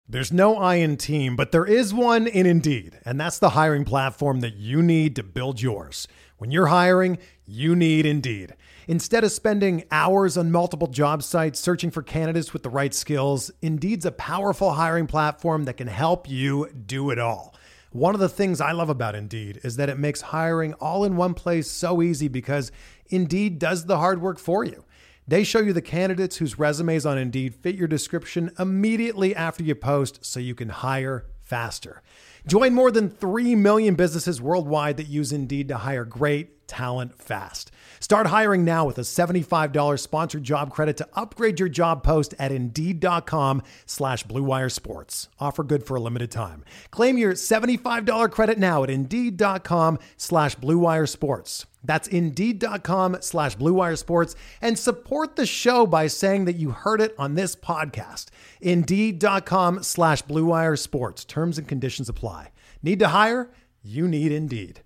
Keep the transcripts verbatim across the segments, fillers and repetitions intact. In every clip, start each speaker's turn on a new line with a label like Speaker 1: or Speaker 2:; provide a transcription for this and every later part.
Speaker 1: There's no I in team, but there is one in Indeed, and that's the hiring platform that you need to build yours. When you're hiring, you need Indeed. Instead of spending hours on multiple job sites searching for candidates with the right skills, Indeed's a powerful hiring platform that can help you do it all. One of the things I love about Indeed is that it makes hiring all in one place so easy because Indeed does the hard work for you. They show you the candidates whose resumes on Indeed fit your description immediately after you post so you can hire faster. Join more than three million businesses worldwide that use Indeed to hire great talent fast. Start hiring now with a seventy-five dollars sponsored job credit to upgrade your job post at Indeed.com slash Blue Wire Sports. Offer good for a limited time. Claim your seventy-five dollars credit now at Indeed.com slash Blue Wire Sports. That's Indeed.com slash Blue Wire Sports, and support the show by saying that you heard it on this podcast. Indeed.com slash Blue Wire Sports. Terms and conditions apply. Need to hire? You need Indeed.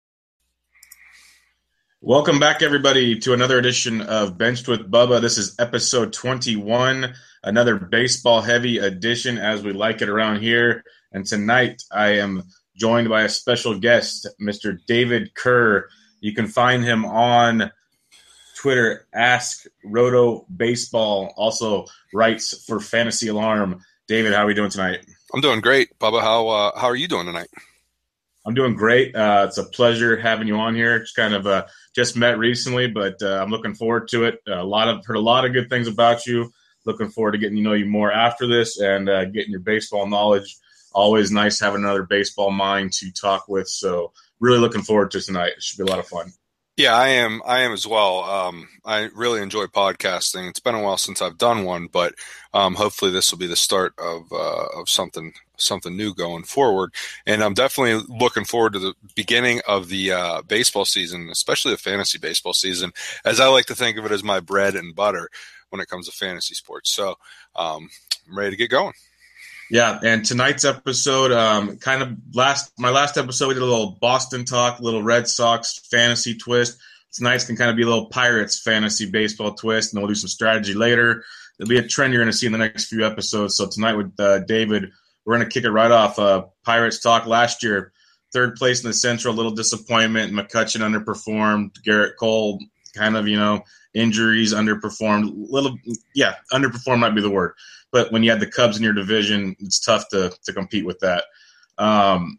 Speaker 2: Welcome back, everybody, to another edition of Benched with Bubba. This is episode twenty-one, another baseball-heavy edition, as we like it around here. And tonight, I am joined by a special guest, Mister David Kerr. You can find him on Twitter, Ask Roto Baseball, also writes for Fantasy Alarm. David, how are we doing tonight?
Speaker 3: I'm doing great. Bubba, how uh, how are you doing tonight?
Speaker 2: I'm doing great. Uh, it's a pleasure having you on here. Just kind of uh, just met recently, but uh, I'm looking forward to it. A lot of heard a lot of good things about you. Looking forward to getting to know you more after this and uh, getting your baseball knowledge. Always nice having another baseball mind to talk with. So really looking forward to tonight. It should be a lot of fun.
Speaker 3: Yeah, I am. I am as well. Um, I really enjoy podcasting. It's been a while since I've done one, but um, hopefully this will be the start of uh, of something something new going forward. And I'm definitely looking forward to the beginning of the uh, baseball season, especially the fantasy baseball season, as I like to think of it as my bread and butter when it comes to fantasy sports. So um, I'm ready to get going.
Speaker 2: Yeah, and tonight's episode, um, kind of last my last episode, we did a little Boston talk, a little Red Sox fantasy twist. Tonight's can kind of be a little Pirates fantasy baseball twist, and then we'll do some strategy later. There'll be a trend you're going to see in the next few episodes. So tonight with uh, David, we're going to kick it right off. Uh, Pirates talk last year, third place in the Central, a little disappointment. McCutchen underperformed. Garrett Cole kind of, you know, injuries, underperformed. Little, yeah, underperformed might be the word. But when you had the Cubs in your division, it's tough to to compete with that. Um,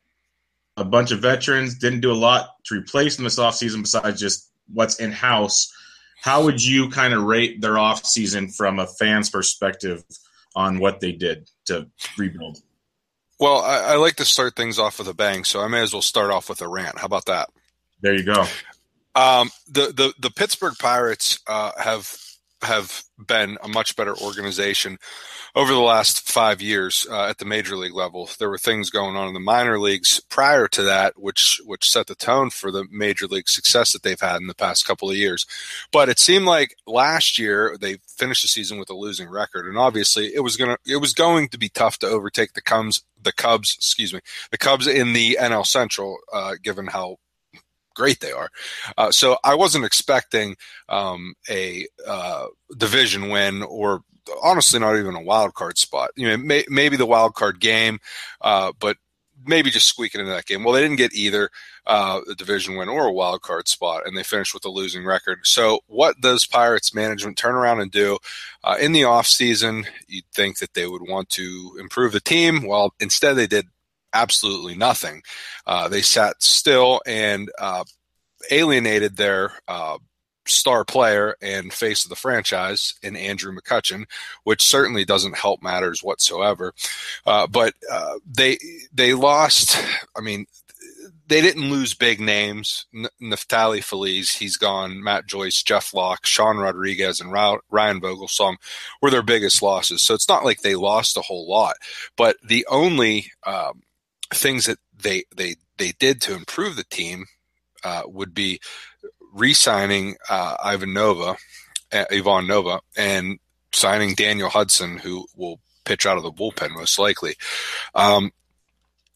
Speaker 2: a bunch of veterans didn't do a lot to replace them this offseason besides just what's in-house. How would you kind of rate their offseason from a fan's perspective on what they did to rebuild?
Speaker 3: Well, I, I like to start things off with a bang, so I may as well start off with a rant. How about that?
Speaker 2: There you go.
Speaker 3: Um, the, the, the Pittsburgh Pirates uh, have – have been a much better organization over the last five years uh, at the major league level. There were things going on in the minor leagues prior to that, which which set the tone for the major league success that they've had in the past couple of years. But it seemed like last year they finished the season with a losing record, and obviously it was gonna it was going to be tough to overtake the Cubs, the Cubs, excuse me, the Cubs in the N L Central, uh, given how great they are. Uh, so I wasn't expecting um, a uh, division win or honestly not even a wild card spot. You know, may, maybe the wild card game, uh, but maybe just squeaking into that game. Well, they didn't get either uh, a division win or a wild card spot, and they finished with a losing record. So what does Pirates management turn around and do uh, in the offseason? You'd think that they would want to improve the team. Well, instead they did absolutely nothing. Uh, they sat still and uh, alienated their uh, star player and face of the franchise in Andrew McCutchen, which certainly doesn't help matters whatsoever. Uh, but uh, they they lost. I mean, they didn't lose big names. N- Neftali Feliz, he's gone. Matt Joyce, Jeff Locke, Sean Rodriguez, and Ra- Ryan Vogelsong were their biggest losses. So it's not like they lost a whole lot. But the only um, things that they they they did to improve the team uh, would be re-signing uh, Ivan Nova, uh, Ivan Nova, and signing Daniel Hudson, who will pitch out of the bullpen most likely. Um,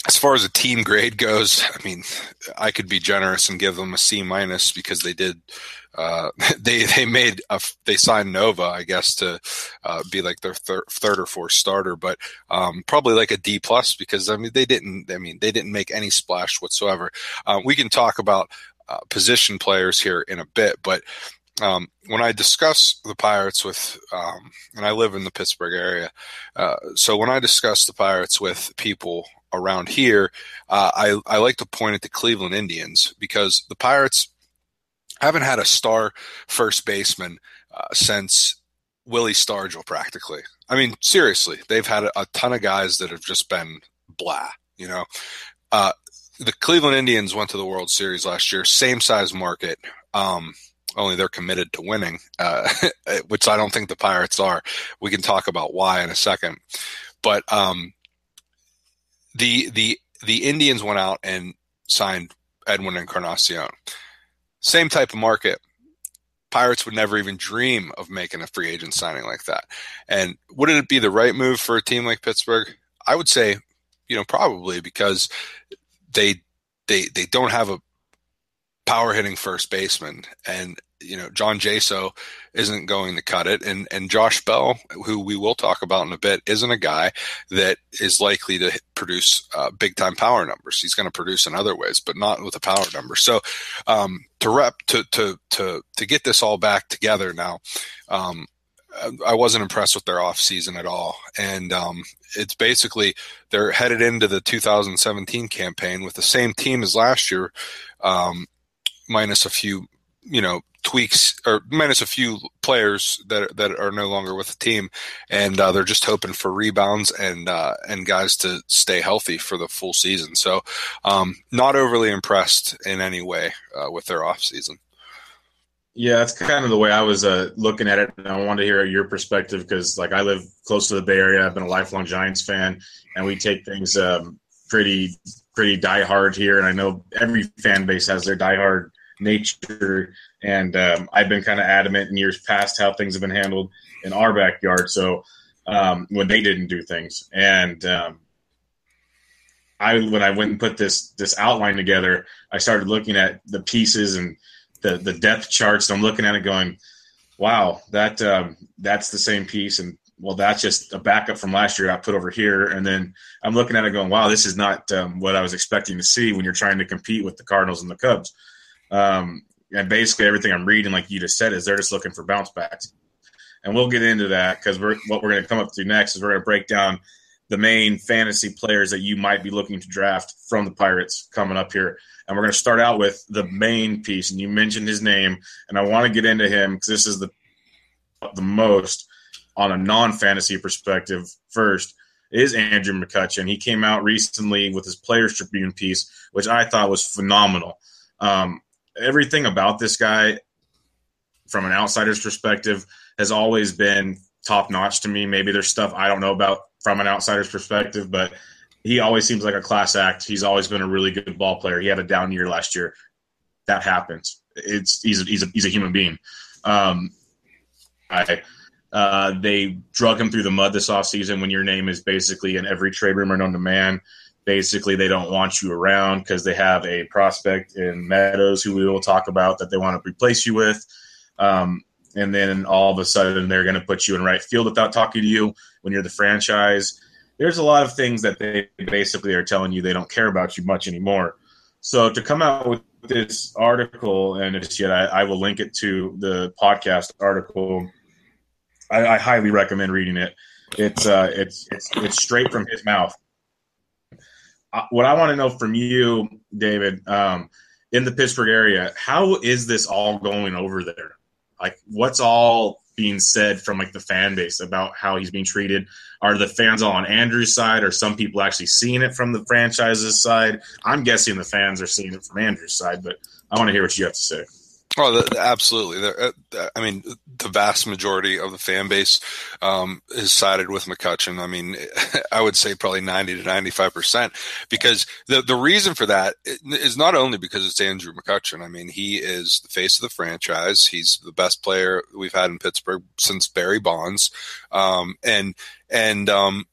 Speaker 3: as far as a team grade goes, I mean, I could be generous and give them a C minus because they did. Uh, they they made a, they signed Nova, I guess, to uh, be like their thir- third or fourth starter, but um, probably like a D plus because I mean they didn't. I mean they didn't make any splash whatsoever. Uh, we can talk about uh, position players here in a bit, but um, when I discuss the Pirates with, um, and I live in the Pittsburgh area, uh, so when I discuss the Pirates with people around here, uh, I I like to point at the Cleveland Indians because the Pirates haven't had a star first baseman uh, since Willie Stargell, practically. I mean, seriously, they've had a, a ton of guys that have just been blah, you know. Uh, the Cleveland Indians went to the World Series last year, same size market, um, only they're committed to winning, uh, which I don't think the Pirates are. We can talk about why in a second. But um, the the the Indians went out and signed Edwin Encarnacion. Same type of market. Pirates would never even dream of making a free agent signing like that. And wouldn't it be the right move for a team like Pittsburgh? I would say, you know, probably because they they they don't have a power hitting first baseman, and you know John Jaso isn't going to cut it, and and Josh Bell, who we will talk about in a bit, isn't a guy that is likely to produce uh, big time power numbers. He's going to produce in other ways, but not with a power number. So um, to rep to to to to get this all back together now. Um, I wasn't impressed with their offseason at all. And um, it's basically they're headed into the two thousand seventeen campaign with the same team as last year, um, minus a few, you know, tweaks or minus a few players that that are no longer with the team. And uh, they're just hoping for rebounds and uh, and guys to stay healthy for the full season. So um, not overly impressed in any way uh, with their offseason.
Speaker 2: Yeah, that's kind of the way I was uh, looking at it, and I wanted to hear your perspective because, like, I live close to the Bay Area. I've been a lifelong Giants fan, and we take things um, pretty, pretty diehard here. And I know every fan base has their diehard nature, and um, I've been kind of adamant in years past how things have been handled in our backyard. So um, when they didn't do things, and um, I when I went and put this this outline together, I started looking at the pieces and the the depth charts, and I'm looking at it going, wow, that um, that's the same piece, and well, that's just a backup from last year I put over here. And then I'm looking at it going, wow, this is not um, what I was expecting to see when you're trying to compete with the Cardinals and the Cubs. Um, and basically everything I'm reading, like you just said, is they're just looking for bounce backs. And we'll get into that because we're what we're going to come up to next is we're going to break down the main fantasy players that you might be looking to draft from the Pirates coming up here. And we're going to start out with the main piece, and you mentioned his name, and I want to get into him because this is the the most on a non-fantasy perspective. First is Andrew McCutchen. He came out recently with his Players Tribune piece, which I thought was phenomenal. Um, everything about this guy, from an outsider's perspective, has always been top-notch to me. Maybe there's stuff I don't know about from an outsider's perspective, but he always seems like a class act. He's always been a really good ball player. He had a down year last year. That happens. It's he's a, he's a, he's a human being. Um, I uh, they drug him through the mud this offseason when your name is basically in every trade rumor known to man. Basically, they don't want you around because they have a prospect in Meadows who we will talk about that they want to replace you with. Um, and then all of a sudden they're going to put you in right field without talking to you when you're the franchise. There's a lot of things that they basically are telling you they don't care about you much anymore. So to come out with this article, and if yet I, I will link it to the podcast article, I, I highly recommend reading it. It's uh, it's it's it's straight from his mouth. Uh, what I want to know from you, David, um, in the Pittsburgh area, how is this all going over there? Like, what's all being said from like the fan base about how he's being treated? Are the fans all on Andrew's side? Or some people actually seeing it from the franchise's side? I'm guessing the fans are seeing it from Andrew's side, but I want to hear what you have to say.
Speaker 3: Oh, the, absolutely. The, uh, I mean, the vast majority of the fan base um, is sided with McCutchen. I mean, I would say probably ninety to ninety-five percent, because the, the reason for that is not only because it's Andrew McCutchen. I mean, he is the face of the franchise. He's the best player we've had in Pittsburgh since Barry Bonds. Um, and, and, um,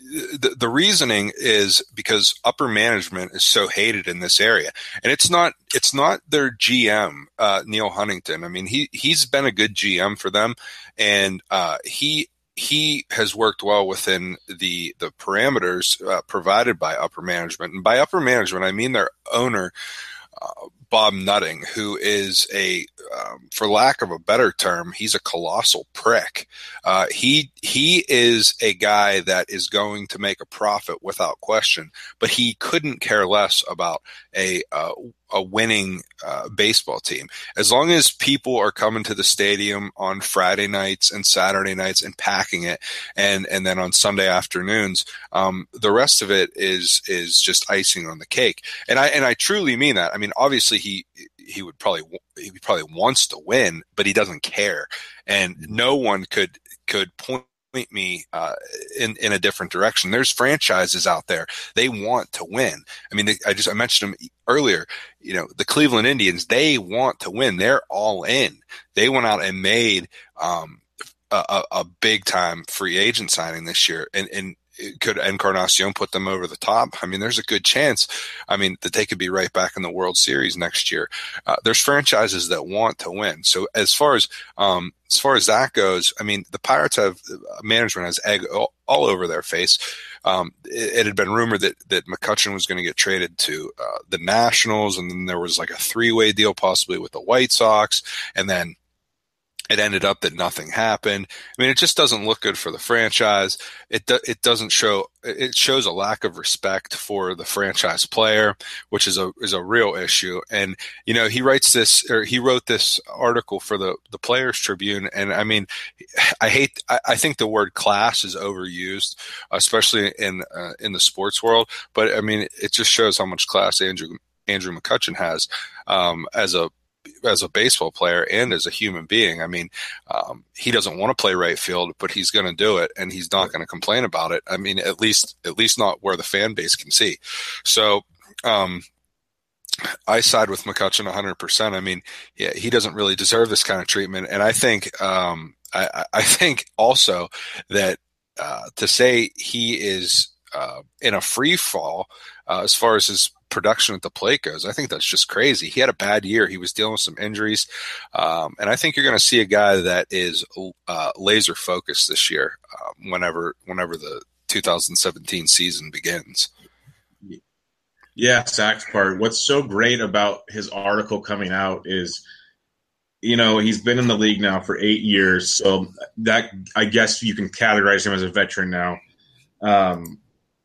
Speaker 3: the, the reasoning is because upper management is so hated in this area, and it's not it's not their G M uh, Neil Huntington. I mean, he he's been a good G M for them, and uh, he he has worked well within the the parameters uh, provided by upper management. And by upper management, I mean their owner, Uh, Bob Nutting, who is a, um, for lack of a better term, he's a colossal prick. Uh, he he is a guy that is going to make a profit without question, but he couldn't care less about a uh, a winning uh, baseball team. As long as people are coming to the stadium on Friday nights and Saturday nights and packing it, and and then on Sunday afternoons, um, the rest of it is is just icing on the cake. And I and I truly mean that. I mean, obviously he he would probably he probably wants to win, but he doesn't care, and no one could could point me uh, in in a different direction. There's franchises out there, they want to win. I mean, they, I just I mentioned them earlier. You know, the Cleveland Indians, they want to win. They're all in. They went out and made um, a, a, a big time free agent signing this year, and and could Encarnacion put them over the top? I mean, there's a good chance. I mean, that they could be right back in the World Series next year. Uh, there's franchises that want to win. So as far as um, as far as that goes, I mean, the Pirates have management has egg all, all over their face. Um, it, it had been rumored that that McCutchen was going to get traded to uh, the Nationals, and then there was like a three-way deal possibly with the White Sox, and then it ended up that nothing happened. I mean, it just doesn't look good for the franchise. It do, it doesn't show. It shows a lack of respect for the franchise player, which is a is a real issue. And you know, he writes this, or he wrote this article for the the Players Tribune. And I mean, I hate. I, I think the word class is overused, especially in uh, in the sports world. But I mean, it just shows how much class Andrew Andrew McCutchen has um, as a as a baseball player and as a human being. I mean, um, he doesn't want to play right field, but he's going to do it, and he's not going to complain about it. I mean, at least, at least not where the fan base can see. So, um, I side with McCutchen one hundred percent. I mean, yeah, he doesn't really deserve this kind of treatment. And I think, um, I, I think also that, uh, to say he is, uh, in a free fall, uh, as far as his production at the plate goes, I think that's just crazy. He had a bad year. He was dealing with some injuries. Um, and I think you're going to see a guy that is uh, laser focused this year, uh, whenever, whenever the two thousand seventeen season begins.
Speaker 2: Yeah, Zach's part. What's so great about his article coming out is, you know, he's been in the league now for eight years. So that, I guess you can categorize him as a veteran now. Um,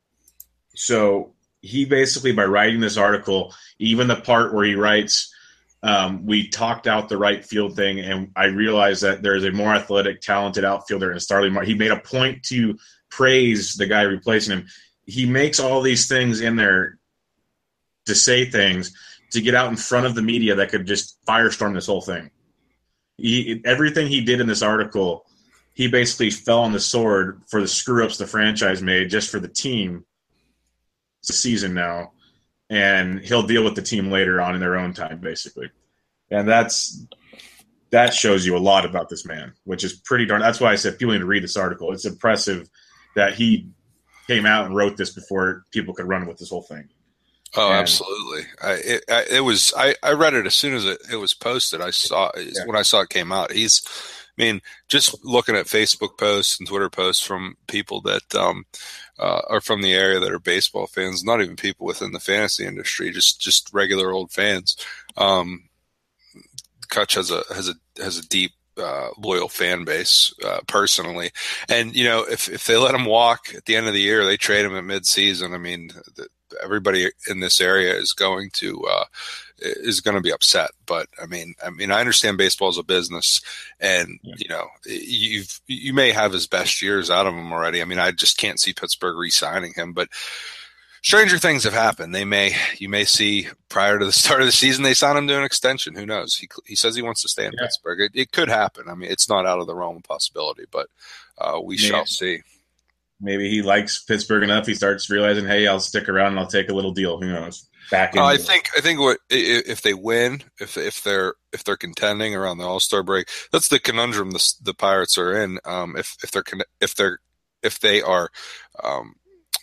Speaker 2: so he basically, by writing this article, even the part where he writes, um, we talked out the right field thing, and I realized that there's a more athletic, talented outfielder in Starling Marte. He made a point to praise the guy replacing him. He makes all these things in there to say things, to get out in front of the media that could just firestorm this whole thing. He, everything he did in this article, he basically fell on the sword for the screw-ups the franchise made just for the team. It's a season now, and he'll deal with the team later on in their own time, basically. And that's that shows you a lot about this man, which is pretty darn. That's why I said people need to read this article. It's impressive that he came out and wrote this before people could run with this whole thing.
Speaker 3: Oh,
Speaker 2: and,
Speaker 3: absolutely. I, it, I, it was, I, I read it as soon as it, it was posted. I saw yeah. when I saw it came out. He's, I mean, just looking at Facebook posts and Twitter posts from people that um, uh, are from the area that are baseball fans, not even people within the fantasy industry, just, just regular old fans. Um, Kutch has a, has a, has a deep, uh, loyal fan base, uh, personally. And, you know, if, if they let him walk at the end of the year, they trade him at mid season. I mean, the, everybody in this area is going to uh, is going to be upset. But I mean, I mean, I understand baseball is a business, and yeah. you know, you've you may have his best years out of him already. I mean, I just can't see Pittsburgh re-signing him. But stranger things have happened. They may you may see prior to the start of the season they sign him to an extension. Who knows? He he says he wants to stay in yeah. Pittsburgh. It, it could happen. I mean, it's not out of the realm of possibility, but uh, we yeah. shall see.
Speaker 2: Maybe he likes Pittsburgh enough. He starts realizing, hey, I'll stick around and I'll take a little deal. Who knows? Back.
Speaker 3: Uh, I think. I think what if they win? If if they're if they're contending around the All-Star break, that's the conundrum the, the Pirates are in. Um, if if they're if they're if they are um,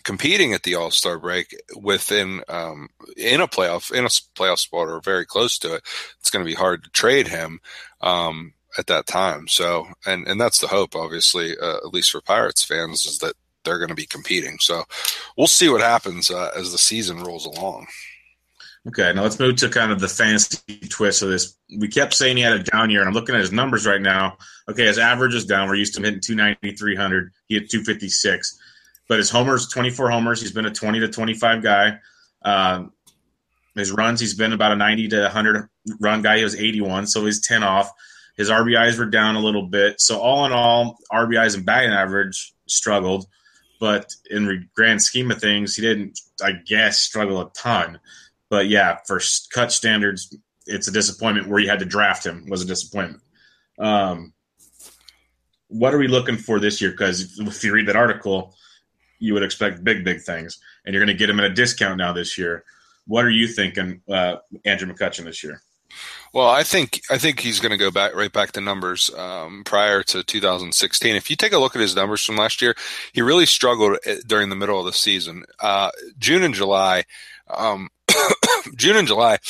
Speaker 3: competing at the All-Star break within um, in a playoff in a playoff spot or very close to it, it's going to be hard to trade him um, at that time. So, and and that's the hope, obviously, uh, at least for Pirates fans, is that they're going to be competing. So, we'll see what happens uh, as the season rolls along.
Speaker 2: Okay, now let's move to kind of the fantasy twist of this. We kept saying he had a down year, and I'm looking at his numbers right now. Okay, his average is down. We're used to him hitting two ninety, three hundred. He hit two fifty-six. But his homers, twenty-four homers. He's been a twenty to twenty-five guy. Uh, his runs, he's been about a ninety to one hundred run guy. He was eighty-one, so he's ten off. His R B Is were down a little bit. So all in all, R B Is and batting average struggled. But in the grand scheme of things, he didn't, I guess, struggle a ton. But, yeah, for cut standards, it's a disappointment. Where you had to draft him was a disappointment. Um, what are we looking for this year? Because if you read that article, you would expect big, big things. And you're going to get him at a discount now this year. What are you thinking, uh, Andrew McCutchen, this year?
Speaker 3: Well, I think I think he's going to go back right back to numbers um, prior to two thousand sixteen. If you take a look at his numbers from last year, he really struggled during the middle of the season. Uh, June and July – um, June and July,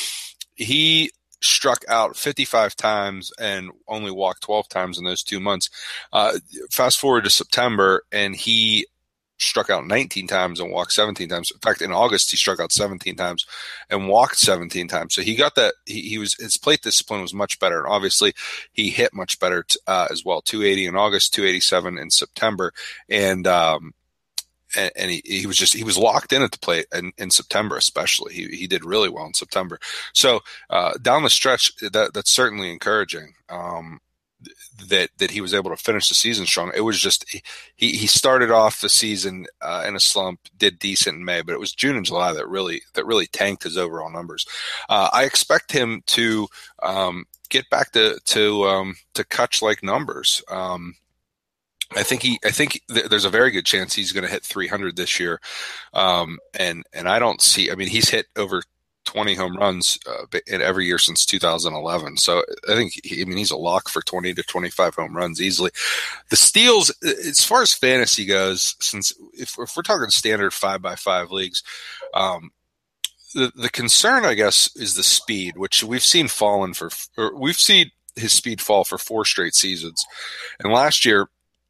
Speaker 3: he struck out fifty-five times and only walked twelve times in those two months. Uh, fast forward to September, and he struck out nineteen times and walked seventeen times. In fact, in August, he struck out seventeen times and walked seventeen times. So he got that. He, he was his plate discipline was much better, and obviously he hit much better t- uh, as well. two eighty in August, two eighty-seven in September, and um, And, and he, he was just he was locked in at the plate in, in September, especially. He he did really well in September. So uh, down the stretch, that that's certainly encouraging. Um, that that he was able to finish the season strong. It was just he he started off the season uh, in a slump, did decent in May, but it was June and July that really that really tanked his overall numbers. Uh, I expect him to um, get back to to um, to Kutch like numbers. Um, I think he. I think th- there's a very good chance he's going to hit three hundred this year, um, and and I don't see. I mean, he's hit over twenty home runs uh, in every year since two thousand eleven. So I think he, I mean he's a lock for twenty to twenty-five home runs easily. The steals, as far as fantasy goes, since if, if we're talking standard five by five leagues, um, the the concern I guess is the speed, which we've seen fallen for. Or we've seen his speed fall for four straight seasons, and last year.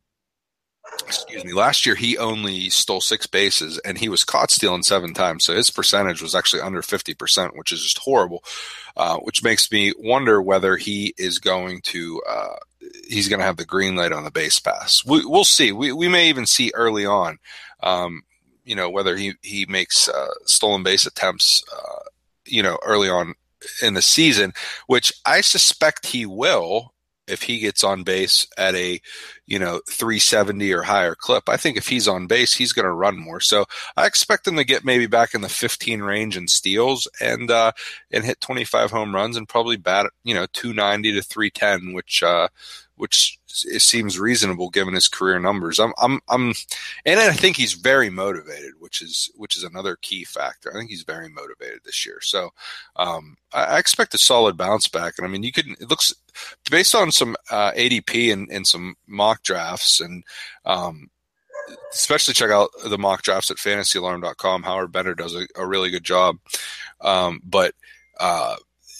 Speaker 3: Excuse me. Last year, he only stole six bases, and he was caught stealing seven times. So his percentage was actually under fifty percent, which is just horrible. Uh, which makes me wonder whether he is going to uh, he's going to have the green light on the base pass. We, we'll see. We we may even see early on, um, you know, whether he he makes uh, stolen base attempts, uh, you know, early on in the season, which I suspect he will. If he gets on base at a, you know, three seventy or higher clip, I think if he's on base, he's going to run more. So I expect him to get maybe back in the fifteen range in steals and uh, and hit twenty-five home runs and probably bat, you know, two ninety to three ten, which uh, which it seems reasonable given his career numbers. I'm I'm I'm, and I think he's very motivated, which is which is another key factor. I think he's very motivated this year. So um, I, I expect a solid bounce back. And I mean, you could it looks. Based on some uh, A D P and, and some mock drafts, and um, especially check out the mock drafts at fantasy alarm dot com. Howard Bender does a, a really good job. Um, but uh,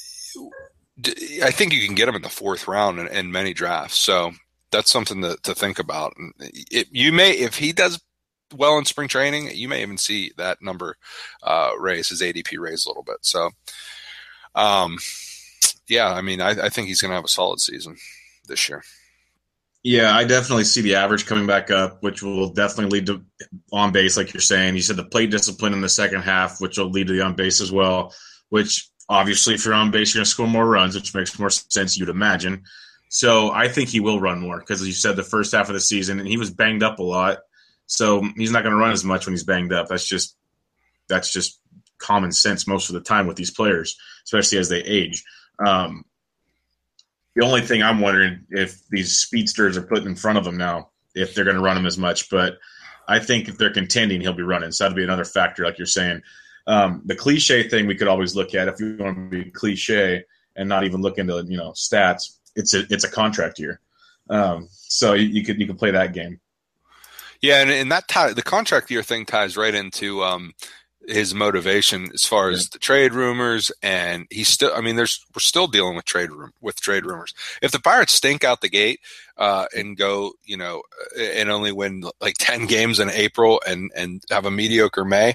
Speaker 3: I think you can get him in the fourth round in, in many drafts. So that's something to, to think about. And it, you may, if he does well in spring training, you may even see that number uh, raise, his A D P raise a little bit. So, um, yeah, I mean, I, I think he's going to have a solid season this year.
Speaker 2: Yeah, I definitely see the average coming back up, which will definitely lead to on base, like you're saying. You said the plate discipline in the second half, which will lead to the on base as well, which obviously if you're on base, you're going to score more runs, which makes more sense, you'd imagine. So I think he will run more because, as you said, the first half of the season, and he was banged up a lot. So he's not going to run as much when he's banged up. That's just that's just common sense most of the time with these players, especially as they age. Um, the only thing I'm wondering if these speedsters are put in front of him now, if they're going to run him as much. But I think if they're contending, he'll be running. So that'd be another factor, like you're saying. Um, the cliche thing we could always look at, if you want to be cliche and not even look into, you know, stats, it's a it's a contract year. Um, so you, you could you could play that game.
Speaker 3: Yeah, and, and that tie, the contract year thing ties right into um, his motivation as far as yeah. the trade rumors, and he's still. I mean, there's we're still dealing with trade room with trade rumors. If the Pirates stink out the gate uh, and go, you know, and only win like ten games in April and and have a mediocre May,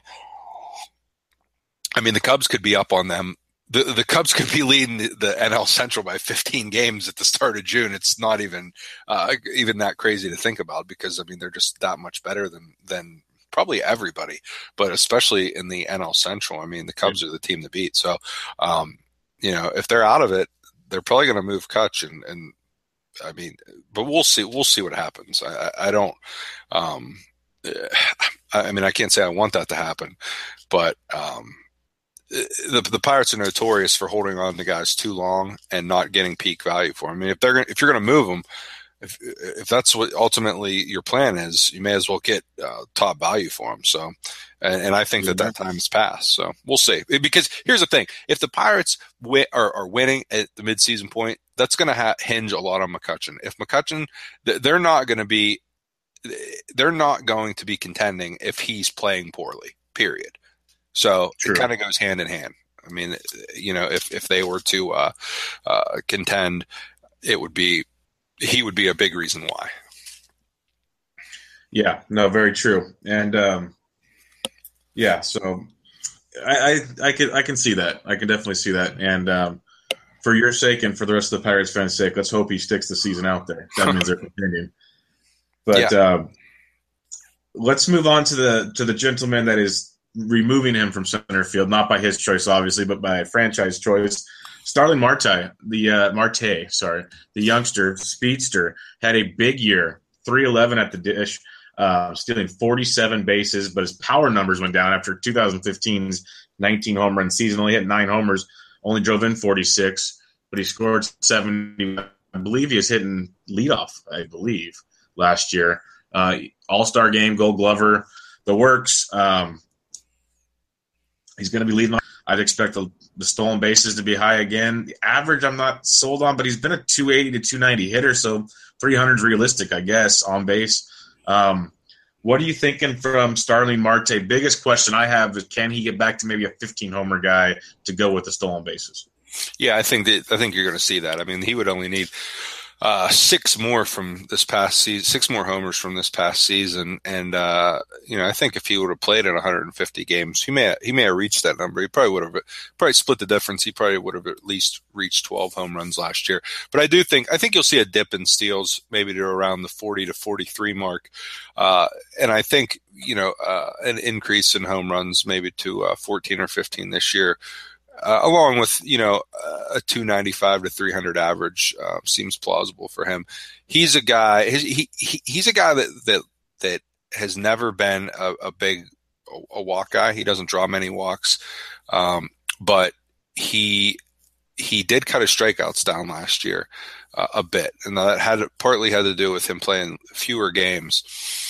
Speaker 3: I mean, the Cubs could be up on them. The the Cubs could be leading the, the N L Central by fifteen games at the start of June. It's not even uh, even that crazy to think about because I mean they're just that much better than than. Probably everybody, but especially in the N L Central. I mean, the Cubs are the team to beat. So, um, you know, if they're out of it, they're probably going to move Kutch, and, and I mean, but we'll see. We'll see what happens. I, I don't. Um, I mean, I can't say I want that to happen, but um, the the Pirates are notorious for holding on to guys too long and not getting peak value for them. I mean, if they're gonna, if you're going to move them. If if that's what ultimately your plan is, you may as well get uh, top value for them. So, and, and I think that that time has passed. So we'll see. Because here's the thing: if the Pirates win, are, are winning at the midseason point, that's going to ha- hinge a lot on McCutchen. If McCutchen, they're not going to be, they're not going to be contending if he's playing poorly. Period. So True. It kind of goes hand in hand. I mean, you know, if if they were to uh, uh, contend, it would be. He would be a big reason why.
Speaker 2: Yeah, no, very true. And um, yeah, so I, I I can I can see that. I can definitely see that. And um, for your sake and for the rest of the Pirates fans' sake, let's hope he sticks the season out there. That means they're continuing. But yeah. um, let's move on to the to the gentleman that is removing him from center field, not by his choice, obviously, but by franchise choice. Starling Marte, the uh, Marte, sorry, the youngster speedster, had a big year, three eleven at the dish, uh, stealing forty-seven bases, but his power numbers went down after twenty fifteen's nineteen home run season. Only hit nine homers, only drove in forty-six, but he scored seventy. I believe he was hitting leadoff, I believe, last year. Uh, All-Star game, Gold Glover, the works. Um, he's going to be leading. I'd expect the, the stolen bases to be high again. The average I'm not sold on, but he's been a two eighty to two ninety hitter, so three hundred is realistic, I guess, on base. Um, what are you thinking from Starling Marte? Biggest question I have is, can he get back to maybe a fifteen-homer guy to go with the stolen bases?
Speaker 3: Yeah, I think that I think you're going to see that. I mean, he would only need uh, six more from this past season, six more homers from this past season, and uh, you know, I think if he would have played in one hundred fifty games, he may he may have reached that number. He probably would have probably split the difference. He probably would have at least reached twelve home runs last year. But I do think I think you'll see a dip in steals, maybe to around the forty to forty-three mark, uh, and I think you know uh, an increase in home runs maybe to uh, fourteen or fifteen this year. Uh, along with, you know, a two ninety-five to three hundred average uh, seems plausible for him. He's a guy, he, he he's a guy that, that, that has never been a, a big a walk guy. He doesn't draw many walks. Um, but he, he did cut his strikeouts down last year uh, a bit. And that had partly had to do with him playing fewer games,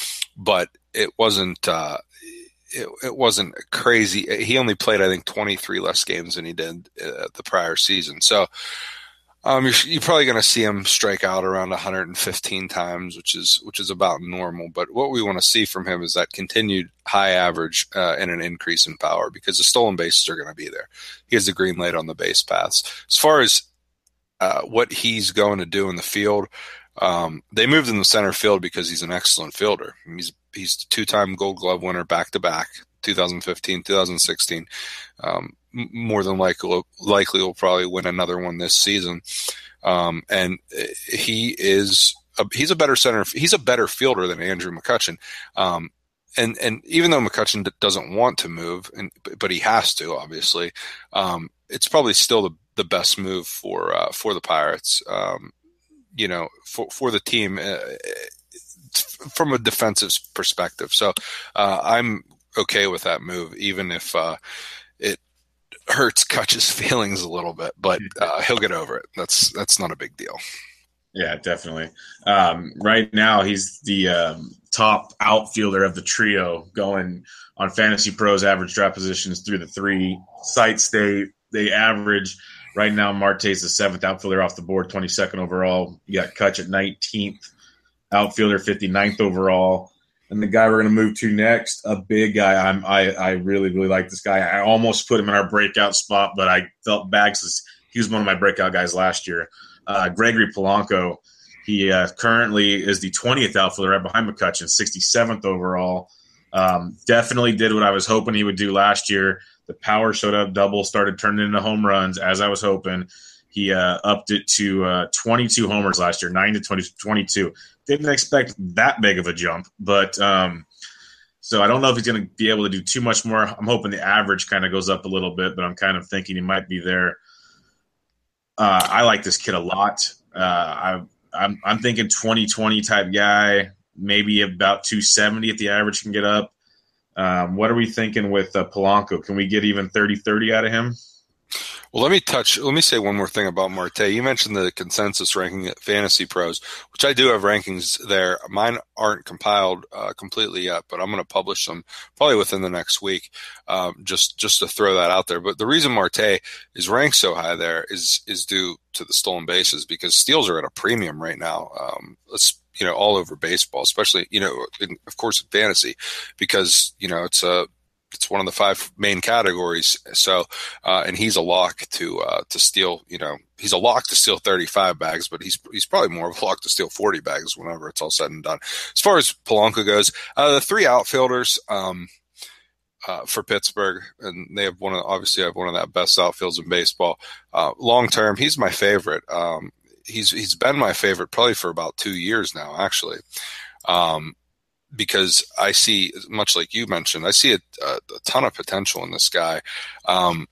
Speaker 3: but it wasn't, uh, It, it wasn't crazy. He only played, I think, twenty-three less games than he did uh, the prior season. So um, you're, you're probably going to see him strike out around one hundred fifteen times, which is which is about normal. But what we want to see from him is that continued high average uh, and an increase in power, because the stolen bases are going to be there. He has the green light on the base paths. As far as uh, what he's going to do in the field, um, they moved him to center field because he's an excellent fielder. He's He's the two-time Gold Glove winner back-to-back, twenty fifteen, twenty sixteen. Um, more than likely, likely will probably win another one this season. Um, and he is a, he's a better center. He's a better fielder than Andrew McCutchen. Um, and and even though McCutchen doesn't want to move, and but he has to, obviously, um, it's probably still the, the best move for uh, for the Pirates. Um, you know, for for the team. Uh, from a defensive perspective. So uh, I'm okay with that move, even if uh, it hurts Kutch's feelings a little bit, but uh, he'll get over it. That's that's not a big deal.
Speaker 2: Yeah, definitely. Um, right now, he's the um, top outfielder of the trio, going on Fantasy Pros average draft positions through the three sites they they average. Right now, Marte's the seventh outfielder off the board, twenty-second overall. You got Kutch at nineteenth. Outfielder, fifty-ninth overall. And the guy we're going to move to next, a big guy. I'm, I I really, really like this guy. I almost put him in our breakout spot, but I felt Bags was, he was one of my breakout guys last year. Uh, Gregory Polanco, he uh, currently is the twentieth outfielder right behind McCutchen, sixty-seventh overall. Um, definitely did what I was hoping he would do last year. The power showed up, double, started turning into home runs, as I was hoping. He uh, upped it to uh, twenty-two homers last year, nine to twenty, twenty-two. Didn't expect that big of a jump, but um, so I don't know if he's going to be able to do too much more. I'm hoping the average kind of goes up a little bit, but I'm kind of thinking he might be there. Uh, I like this kid a lot. Uh, I, I'm, I'm thinking twenty twenty type guy, maybe about two seventy if the average can get up. Um, what are we thinking with uh, Polanco? Can we get even thirty thirty out of him?
Speaker 3: Well, let me touch, let me say one more thing about Marte. You mentioned the consensus ranking at Fantasy Pros, which I do have rankings there. Mine aren't compiled uh, completely yet, but I'm going to publish them probably within the next week, um, just, just to throw that out there. But the reason Marte is ranked so high there is, is due to the stolen bases, because steals are at a premium right now. Um, let's, you know, all over baseball, especially, you know, in, of course, in fantasy, because, you know, it's a, It's one of the five main categories. So, uh, and he's a lock to uh, to steal. You know, he's a lock to steal thirty-five bags, but he's he's probably more of a lock to steal forty bags whenever it's all said and done. As far as Polanco goes, uh, the three outfielders um, uh, for Pittsburgh, and they have one of obviously have one of the best outfields in baseball. Uh, long term, he's my favorite. Um, he's he's been my favorite probably for about two years now, actually. Um, Because I see, much like you mentioned, I see a, a, a ton of potential in this guy, um,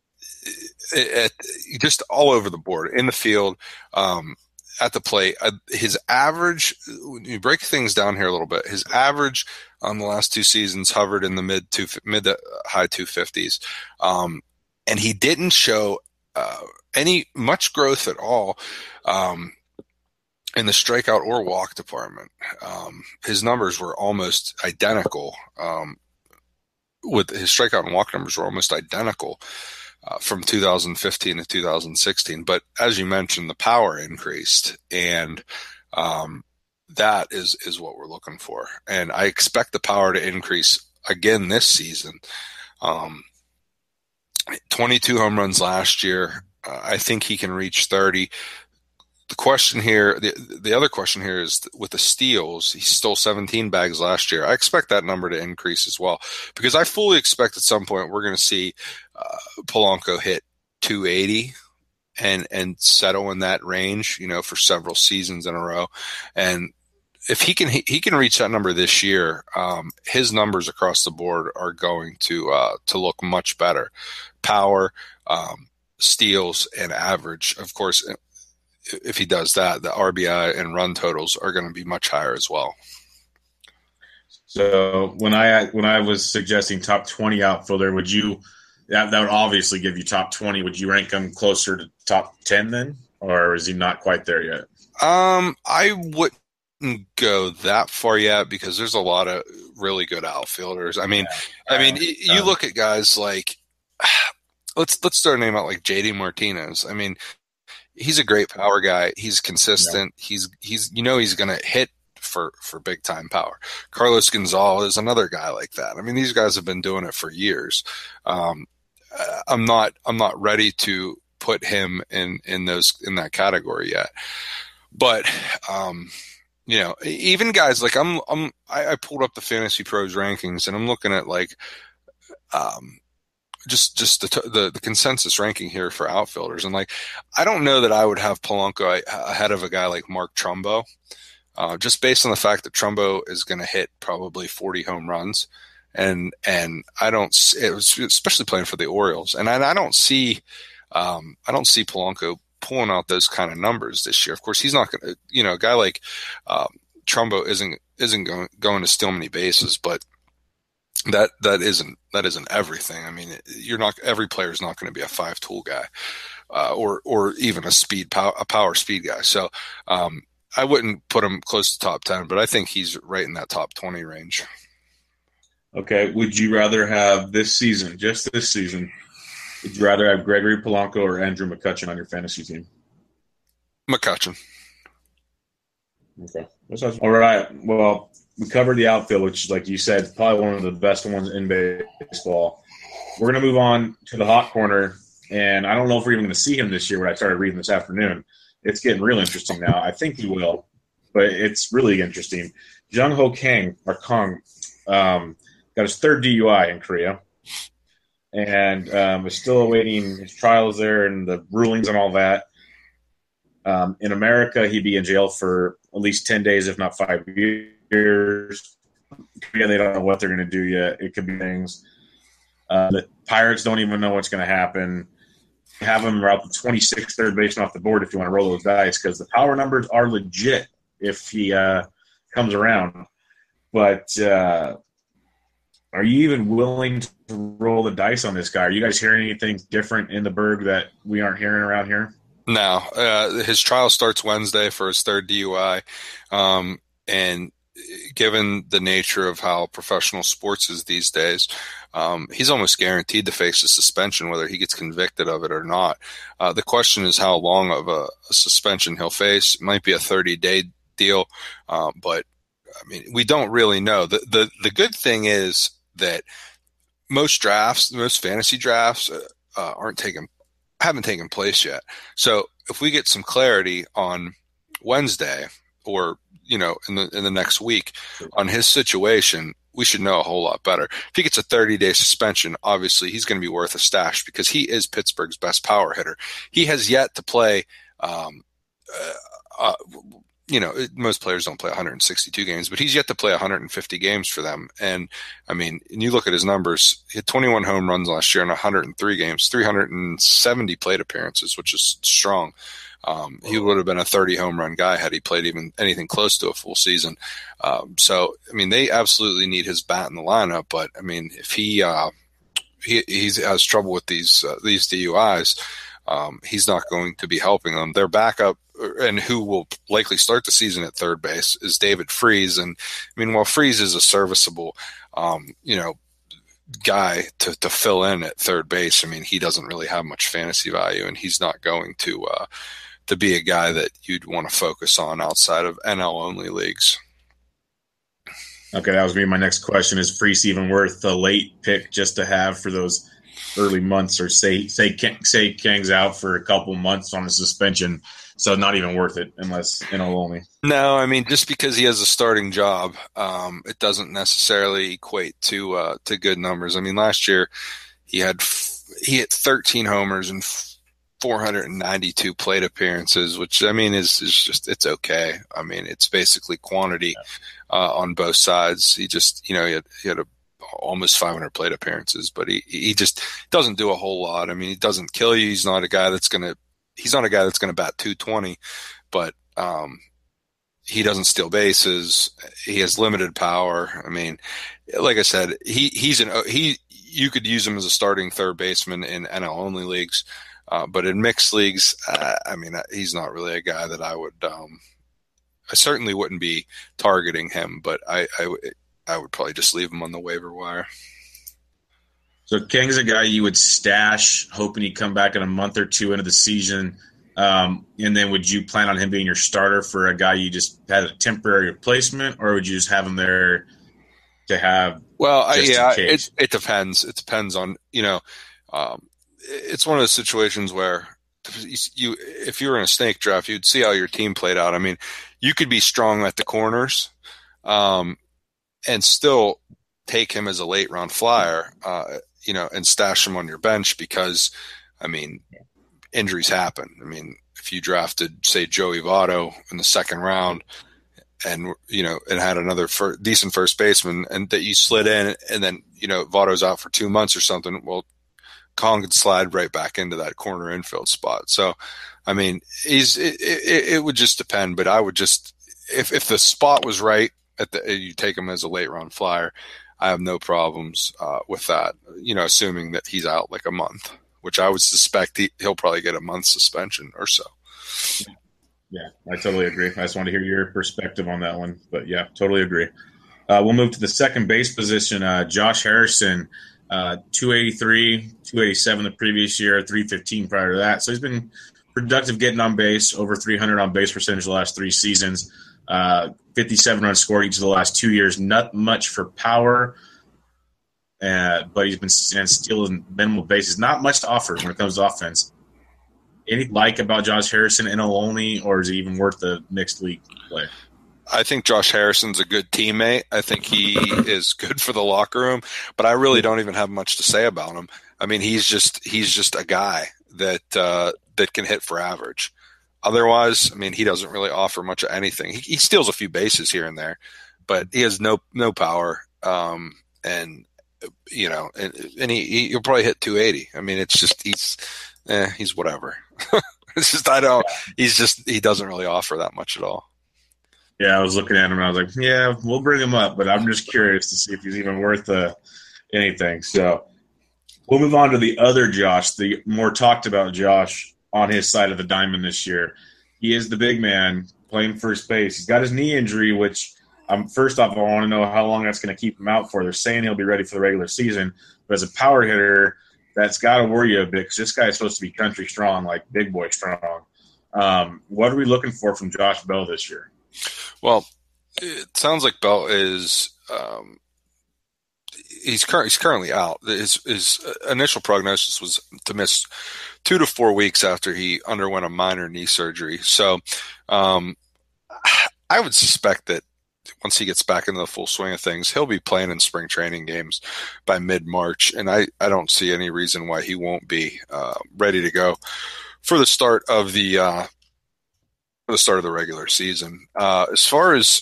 Speaker 3: it, it, just all over the board, in the field, um, at the plate. Uh, his average, when you break things down here a little bit, his average on the last two seasons hovered in the mid two mid to high two fifties, um, and he didn't show uh, any much growth at all. Um, In the strikeout or walk department, um, his numbers were almost identical. Um, with his strikeout and walk numbers were almost identical uh, from two thousand fifteen to two thousand sixteen. But as you mentioned, the power increased, and um, that is is what we're looking for. And I expect the power to increase again this season. Um, twenty-two home runs last year. Uh, I think he can reach thirty. The question here, the, the other question here is with the steals, he stole seventeen bags last year. I expect that number to increase as well, because I fully expect at some point we're going to see uh, Polanco hit two eighty and, and settle in that range, you know, for several seasons in a row. And if he can, he, he can reach that number this year, um, his numbers across the board are going to, uh, to look much better. Power, um, steals, and average, of course. If he does that, the R B I and run totals are going to be much higher as well.
Speaker 2: So when I when I was suggesting top twenty outfielder, would you that, that would obviously give you top twenty? Would you rank him closer to top ten then, or is he not quite there yet?
Speaker 3: Um, I wouldn't go that far yet, because there's a lot of really good outfielders. I mean, yeah. I mean, uh, you look at guys like let's let's throw a name out like J D Martinez. I mean, he's a great power guy. He's consistent. Yeah. He's he's you know he's going to hit for for big time power. Carlos Gonzalez, another guy like that. I mean, these guys have been doing it for years. Um, I'm not I'm not ready to put him in in those in that category yet. But um, you know, even guys like I'm I'm I, I pulled up the Fantasy Pros rankings, and I'm looking at like um. Just, just the, the the consensus ranking here for outfielders, and like, I don't know that I would have Polanco ahead of a guy like Mark Trumbo, uh, just based on the fact that Trumbo is going to hit probably forty home runs, and and I don't, it was, especially playing for the Orioles, and I, I don't see, um, I don't see Polanco pulling out those kind of numbers this year. Of course, he's not going to, you know, a guy like um, Trumbo isn't isn't going going to steal many bases, but That that isn't that isn't everything. I mean, you're not every player is not going to be a five tool guy, uh, or or even a speed power a power speed guy. So um, I wouldn't put him close to top ten, but I think he's right in that top twenty range.
Speaker 2: Okay. Would you rather have this season, just this season? Would you rather have Gregory Polanco or Andrew McCutchen on your fantasy team?
Speaker 3: McCutchen.
Speaker 2: Okay. All right. Well, we covered the outfield, which, like you said, is probably one of the best ones in baseball. We're going to move on to the hot corner, and I don't know if we're even going to see him this year. What I started reading this afternoon, it's getting real interesting now. I think we will, but it's really interesting. Jung Ho Kang or Kong um, got his third D U I in Korea, and um, is still awaiting his trials there and the rulings and all that. Um, in America, he'd be in jail for at least ten days, if not five years. Korea, they don't know what they're going to do yet. It could be things. Uh, the Pirates don't even know what's going to happen. Have him route the twenty-sixth third baseman off the board if you want to roll those dice, because the power numbers are legit if he uh, comes around. But uh, are you even willing to roll the dice on this guy? Are you guys hearing anything different in the Berg that we aren't hearing around here?
Speaker 3: No. Uh, his trial starts Wednesday for his third D U I. Um, and given the nature of how professional sports is these days, um, he's almost guaranteed to face a suspension, whether he gets convicted of it or not. Uh, the question is how long of a, a suspension he'll face. It might be a thirty-day deal, uh, but I mean, we don't really know. The, the the good thing is that most drafts, most fantasy drafts, uh, uh, aren't taken, haven't taken place yet. So if we get some clarity on Wednesday, or you know, in the in the next week on his situation, we should know a whole lot better. If he gets a thirty-day suspension, obviously he's going to be worth a stash because he is Pittsburgh's best power hitter. He has yet to play. Um, uh, uh, you know, most players don't play one hundred sixty-two games, but he's yet to play one hundred fifty games for them. And I mean, and you look at his numbers, he had twenty-one home runs last year in one hundred three games, three hundred seventy plate appearances, which is strong. Um, he would have been a thirty home run guy had he played even anything close to a full season. Um, so, I mean, they absolutely need his bat in the lineup, but I mean, if he, uh, he, he's has trouble with these, uh, these D U Is, um, he's not going to be helping them. Their backup, and who will likely start the season at third base, is David Freese. And I mean, while Freese is a serviceable, um, you know, guy to, to fill in at third base, I mean, he doesn't really have much fantasy value, and he's not going to, uh, to be a guy that you'd want to focus on outside of N L only leagues.
Speaker 2: Okay, that was me. My next question is: Freese even worth the late pick just to have for those early months, or say say say Kang's out for a couple months on a suspension, so not even worth it unless N L only?
Speaker 3: No, I mean, just because he has a starting job, um, it doesn't necessarily equate to uh, to good numbers. I mean, last year he had he hit thirteen homers and four hundred ninety-two plate appearances, which I mean is, is just, it's okay. I mean, it's basically quantity yeah. uh, on both sides. He just, you know, he had, he had a, almost five hundred plate appearances, but he, he just doesn't do a whole lot. I mean, he doesn't kill you. He's not a guy that's going to, he's not a guy that's going to bat two twenty, but um, he doesn't steal bases. He has limited power. I mean, like I said, he, he's an, he, you could use him as a starting third baseman in N L only leagues. Uh, but in mixed leagues, uh, I mean, he's not really a guy that I would. Um, I certainly wouldn't be targeting him, but I, I, I would probably just leave him on the waiver wire.
Speaker 2: So Kang's a guy you would stash, hoping he'd come back in a month or two into the season, um, and then would you plan on him being your starter for a guy you just had a temporary replacement, or would you just have him there to have?
Speaker 3: Well, yeah, it it depends. It depends on you know. Um, It's one of those situations where you, if you were in a snake draft, you'd see how your team played out. I mean, you could be strong at the corners, um, and still take him as a late round flyer, uh, you know, and stash him on your bench because, I mean, injuries happen. I mean, if you drafted, say, Joey Votto in the second round, and you know, and had another fir- decent first baseman, and that you slid in, and then you know, Votto's out for two months or something, well, Kong could slide right back into that corner infield spot. So, I mean, he's it, it, it would just depend, but I would just if if the spot was right at the you take him as a late round flyer, I have no problems uh, with that. You know, assuming that he's out like a month, which I would suspect he, he'll probably get a month suspension or so.
Speaker 2: Yeah, I totally agree. I just want to hear your perspective on that one, but yeah, totally agree. Uh, we'll move to the second base position. Uh, Josh Harrison. Uh, two eighty-three, two eighty-seven the previous year, three fifteen prior to that. So he's been productive getting on base, over three hundred on base percentage the last three seasons. Uh, fifty-seven runs scored each of the last two years. Not much for power, uh, but he's been and stealing minimal bases. Not much to offer when it comes to offense. Anything like about Josh Harrison, N L only, or is it even worth the mixed league play?
Speaker 3: I think Josh Harrison's a good teammate. I think he is good for the locker room, but I really don't even have much to say about him. I mean, he's just he's just a guy that uh, that can hit for average. Otherwise, I mean, he doesn't really offer much of anything. He, he steals a few bases here and there, but he has no no power. Um, and you know, and, and he he'll probably hit two eighty. I mean, it's just he's eh, he's whatever. It's just I don't. He's just he doesn't really offer that much at all.
Speaker 2: Yeah, I was looking at him and I was like, yeah, we'll bring him up, but I'm just curious to see if he's even worth uh, anything. So we'll move on to the other Josh, the more talked about Josh on his side of the diamond this year. He is the big man playing first base. He's got his knee injury, which um, first off, I want to know how long that's going to keep him out for. They're saying he'll be ready for the regular season, but as a power hitter, that's got to worry you a bit because this guy is supposed to be country strong, like big boy strong. Um, what are we looking for from Josh Bell this year?
Speaker 3: Well, it sounds like Bell is um, he's, cur- he's currently out. His, his initial prognosis was to miss two to four weeks after he underwent a minor knee surgery. So um, I would suspect that once he gets back into the full swing of things, he'll be playing in spring training games by mid-March, and I, I don't see any reason why he won't be uh, ready to go for the start of the uh, for the start of the regular season. Uh, as far as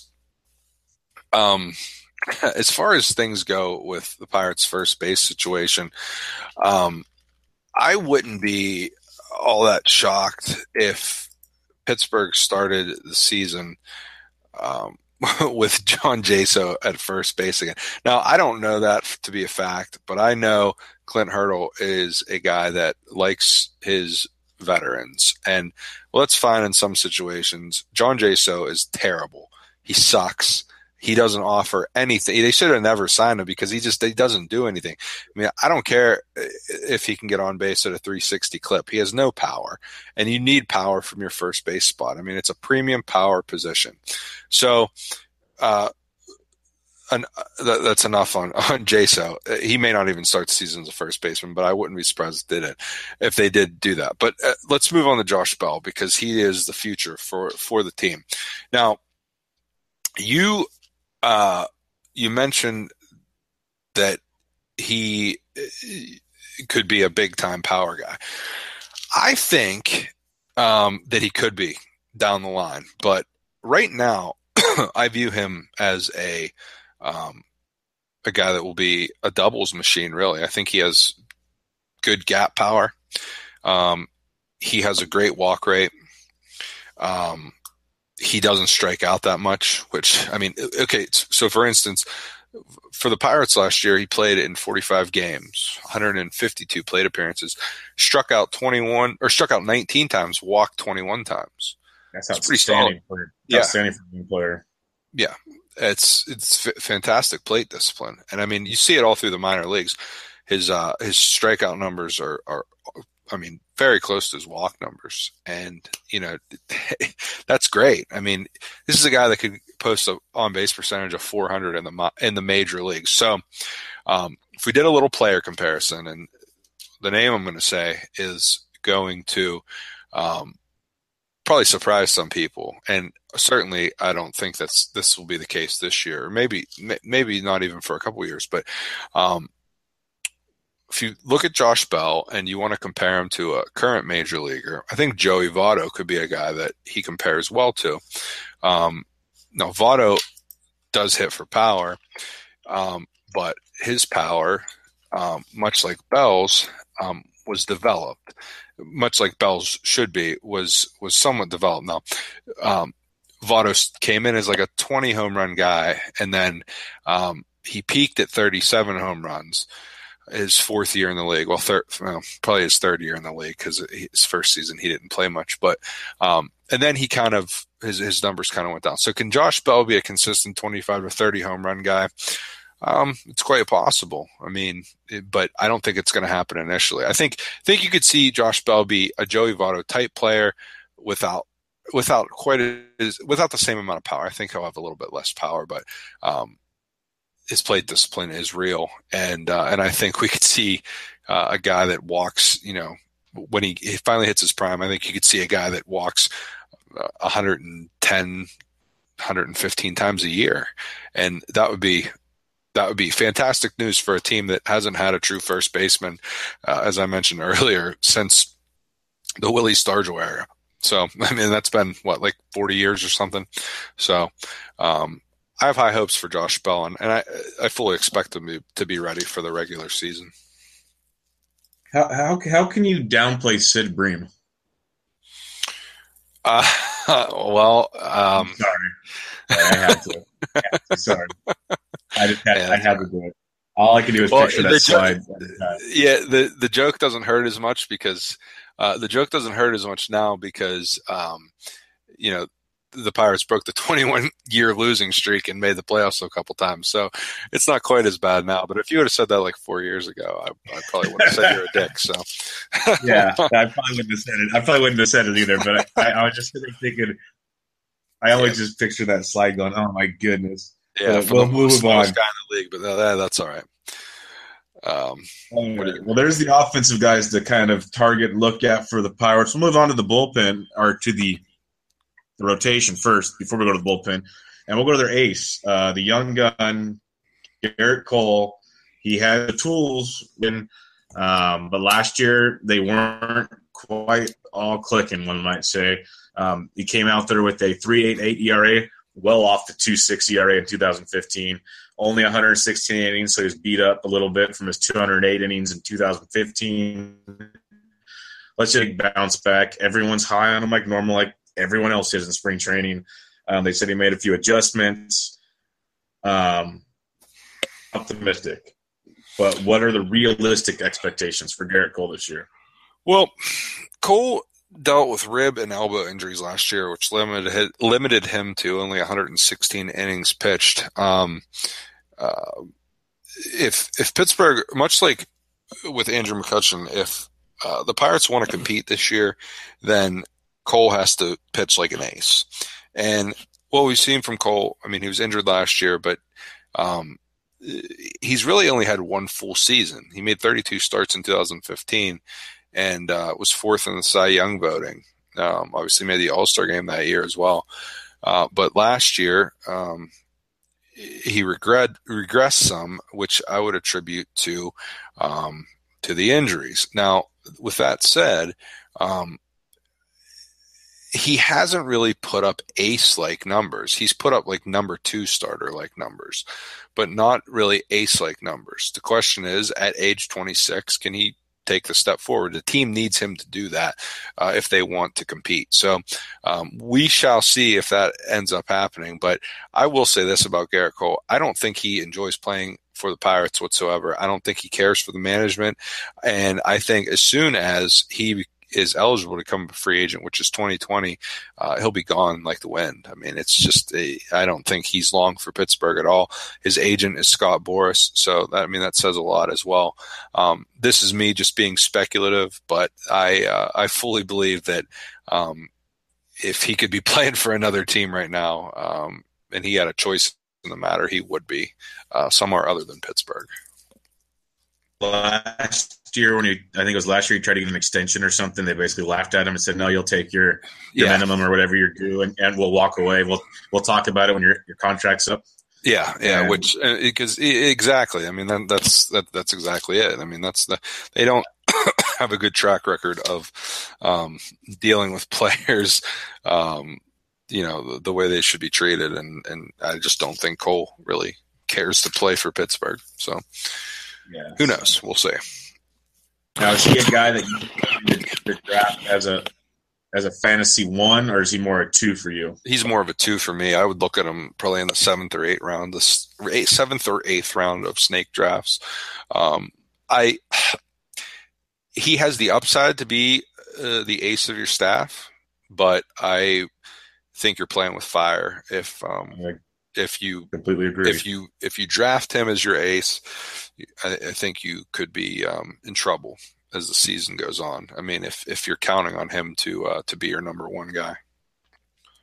Speaker 3: um, as far as things go with the Pirates' first base situation, um, I wouldn't be all that shocked if Pittsburgh started the season um, with John Jaso at first base again. Now, I don't know that to be a fact, but I know Clint Hurdle is a guy that likes his veterans. And well, that's fine in some situations. John Jaso is terrible. He sucks. He doesn't offer anything. They should have never signed him because he just he doesn't do anything. I mean, I don't care if he can get on base at a three sixty clip. He has no power, and you need power from your first base spot. I mean, it's a premium power position. So uh, an, that, that's enough on, on Jaso. He may not even start the season as a first baseman, but I wouldn't be surprised if they did, if they did do that. But uh, let's move on to Josh Bell because he is the future for, for the team. Now, you – Uh, you mentioned that he could be a big-time power guy. I think um, that he could be down the line, but right now I view him as a um, a guy that will be a doubles machine, really. I think he has good gap power. Um, he has a great walk rate. Um He doesn't strike out that much, which, I mean, okay, so for instance, for the Pirates last year, he played in forty-five games, one hundred fifty-two plate appearances, struck out twenty-one, or struck out nineteen times, walked twenty-one times.
Speaker 2: That's
Speaker 3: It's pretty solid.
Speaker 2: For,
Speaker 3: yeah.
Speaker 2: Outstanding for a player.
Speaker 3: Yeah, it's it's f- fantastic plate discipline. And, I mean, you see it all through the minor leagues. His uh, his strikeout numbers are, are I mean, very close to his walk numbers. And, you know, that's great. I mean, this is a guy that could post a on-base percentage of four hundred in the in the major leagues. So um, if we did a little player comparison, and the name I'm going to say is going to um, probably surprise some people. And certainly I don't think that's this will be the case this year, or maybe, maybe not even for a couple of years. But um, if you look at Josh Bell and you want to compare him to a current major leaguer, I think Joey Votto could be a guy that he compares well to. Um, now, Votto does hit for power, um, but his power, um, much like Bell's, um, was developed, much like Bell's should be, was was somewhat developed. Now, um, Votto came in as like a twenty home run guy, and then um, he peaked at thirty-seven home runs his fourth year in the league. Well, third, well probably his third year in the league because his first season he didn't play much. But um, and then he kind of his his numbers kind of went down. So can Josh Bell be a consistent twenty-five to thirty home run guy? Um, it's quite possible. I mean, it, but I don't think it's going to happen initially. I think think you could see Josh Bell be a Joey Votto type player without without quite as without the same amount of power. I think he'll have a little bit less power, but um, his plate discipline is real, and uh, and I think we could see uh, a guy that walks. You know, when he, he finally hits his prime, I think you could see a guy that walks uh, one hundred ten, one hundred fifteen times a year, and that would be. That would be fantastic news for a team that hasn't had a true first baseman, uh, as I mentioned earlier, since the Willie Stargell era. So, I mean, that's been, what, like forty years or something? So, um, I have high hopes for Josh Bell, and, and I, I fully expect him to, to be ready for the regular season.
Speaker 2: How how, how can you downplay Sid Bream?
Speaker 3: Uh, well, um,
Speaker 2: sorry. I had to. I had to. Sorry. I just had, yeah, I had to do it. All I can do is well, picture that slide.
Speaker 3: Yeah, the, the joke doesn't hurt as much because uh, the joke doesn't hurt as much now because um, you know the Pirates broke the twenty-one year losing streak and made the playoffs a couple times, so it's not quite as bad now. But if you would have said that like four years ago, I, I probably would have said you're a dick. So
Speaker 2: yeah, I probably wouldn't have said it. I probably wouldn't have said it either. But I, I, I was just thinking. I always yeah. just picture that slide going, "Oh my goodness."
Speaker 3: Yeah, for we'll the move smallest on. Guy in the league, but that, that's all right. Um,
Speaker 2: right. Well, there's the offensive guys to kind of target and look at for the Pirates. We'll move on to the bullpen, or to the, the rotation first before we go to the bullpen. And we'll go to their ace, uh, the young gun, Gerrit Cole. He had the tools, in, um, but last year they weren't quite all clicking, one might say. Um, he came out there with a three point eight eight E R A, well off the two point six E R A in two thousand fifteen. Only one hundred sixteen innings, so he's beat up a little bit from his two hundred eight innings in two thousand fifteen. Let's just bounce back. Everyone's high on him like normal, like everyone else is in spring training. Um, they said he made a few adjustments. Um, optimistic. But what are the realistic expectations for Gerrit Cole this year?
Speaker 3: Well, Cole dealt with rib and elbow injuries last year, which limited limited him to only one hundred sixteen innings pitched. Um, uh, if if Pittsburgh, much like with Andrew McCutchen, if uh, the Pirates want to compete this year, then Cole has to pitch like an ace. And what we've seen from Cole, I mean, he was injured last year, but um, he's really only had one full season. He made thirty-two starts in two thousand fifteen. And uh, was fourth in the Cy Young voting. Um, obviously made the All-Star game that year as well. Uh, but last year, um, he regret, regressed some, which I would attribute to um, to the injuries. Now, with that said, um, he hasn't really put up ace-like numbers. He's put up like number two starter-like numbers, but not really ace-like numbers. The question is, at age twenty-six, can he take the step forward? The team needs him to do that uh, if they want to compete. So um, we shall see if that ends up happening. But I will say this about Gerrit Cole. I don't think he enjoys playing for the Pirates whatsoever. I don't think he cares for the management. And I think as soon as he is eligible to become a free agent, which is twenty twenty, uh, he'll be gone like the wind. I mean, it's just a, I don't think he's long for Pittsburgh at all. His agent is Scott Boras, so that, I mean, that says a lot as well. Um, this is me just being speculative, but I uh, I fully believe that um, if he could be playing for another team right now, um, and he had a choice in the matter, he would be uh, somewhere other than Pittsburgh.
Speaker 2: Last year, when he, I think it was last year, he tried to get an extension or something. They basically laughed at him and said, "No, you'll take your, your yeah. minimum or whatever you're due, and, and we'll walk away. We'll we'll talk about it when your your contract's up."
Speaker 3: Yeah, yeah, and, which because exactly. I mean, that, that's that, that's exactly it. I mean, that's the they don't have a good track record of um, dealing with players, um, you know, the, the way they should be treated, and and I just don't think Cole really cares to play for Pittsburgh. So. Yeah. Who knows? We'll see.
Speaker 2: Now, is he a guy that you could draft as a as a fantasy one, or is he more a two for you?
Speaker 3: He's more of a two for me. I would look at him probably in the seventh or eighth round, the eighth, seventh or eighth round of snake drafts. Um, I he has the upside to be uh, the ace of your staff, but I think you're playing with fire if. Um,
Speaker 2: yeah.
Speaker 3: If you
Speaker 2: completely agree,
Speaker 3: if you if you draft him as your ace, I, I think you could be um, in trouble as the season goes on. I mean, if if you're counting on him to uh, to be your number one guy.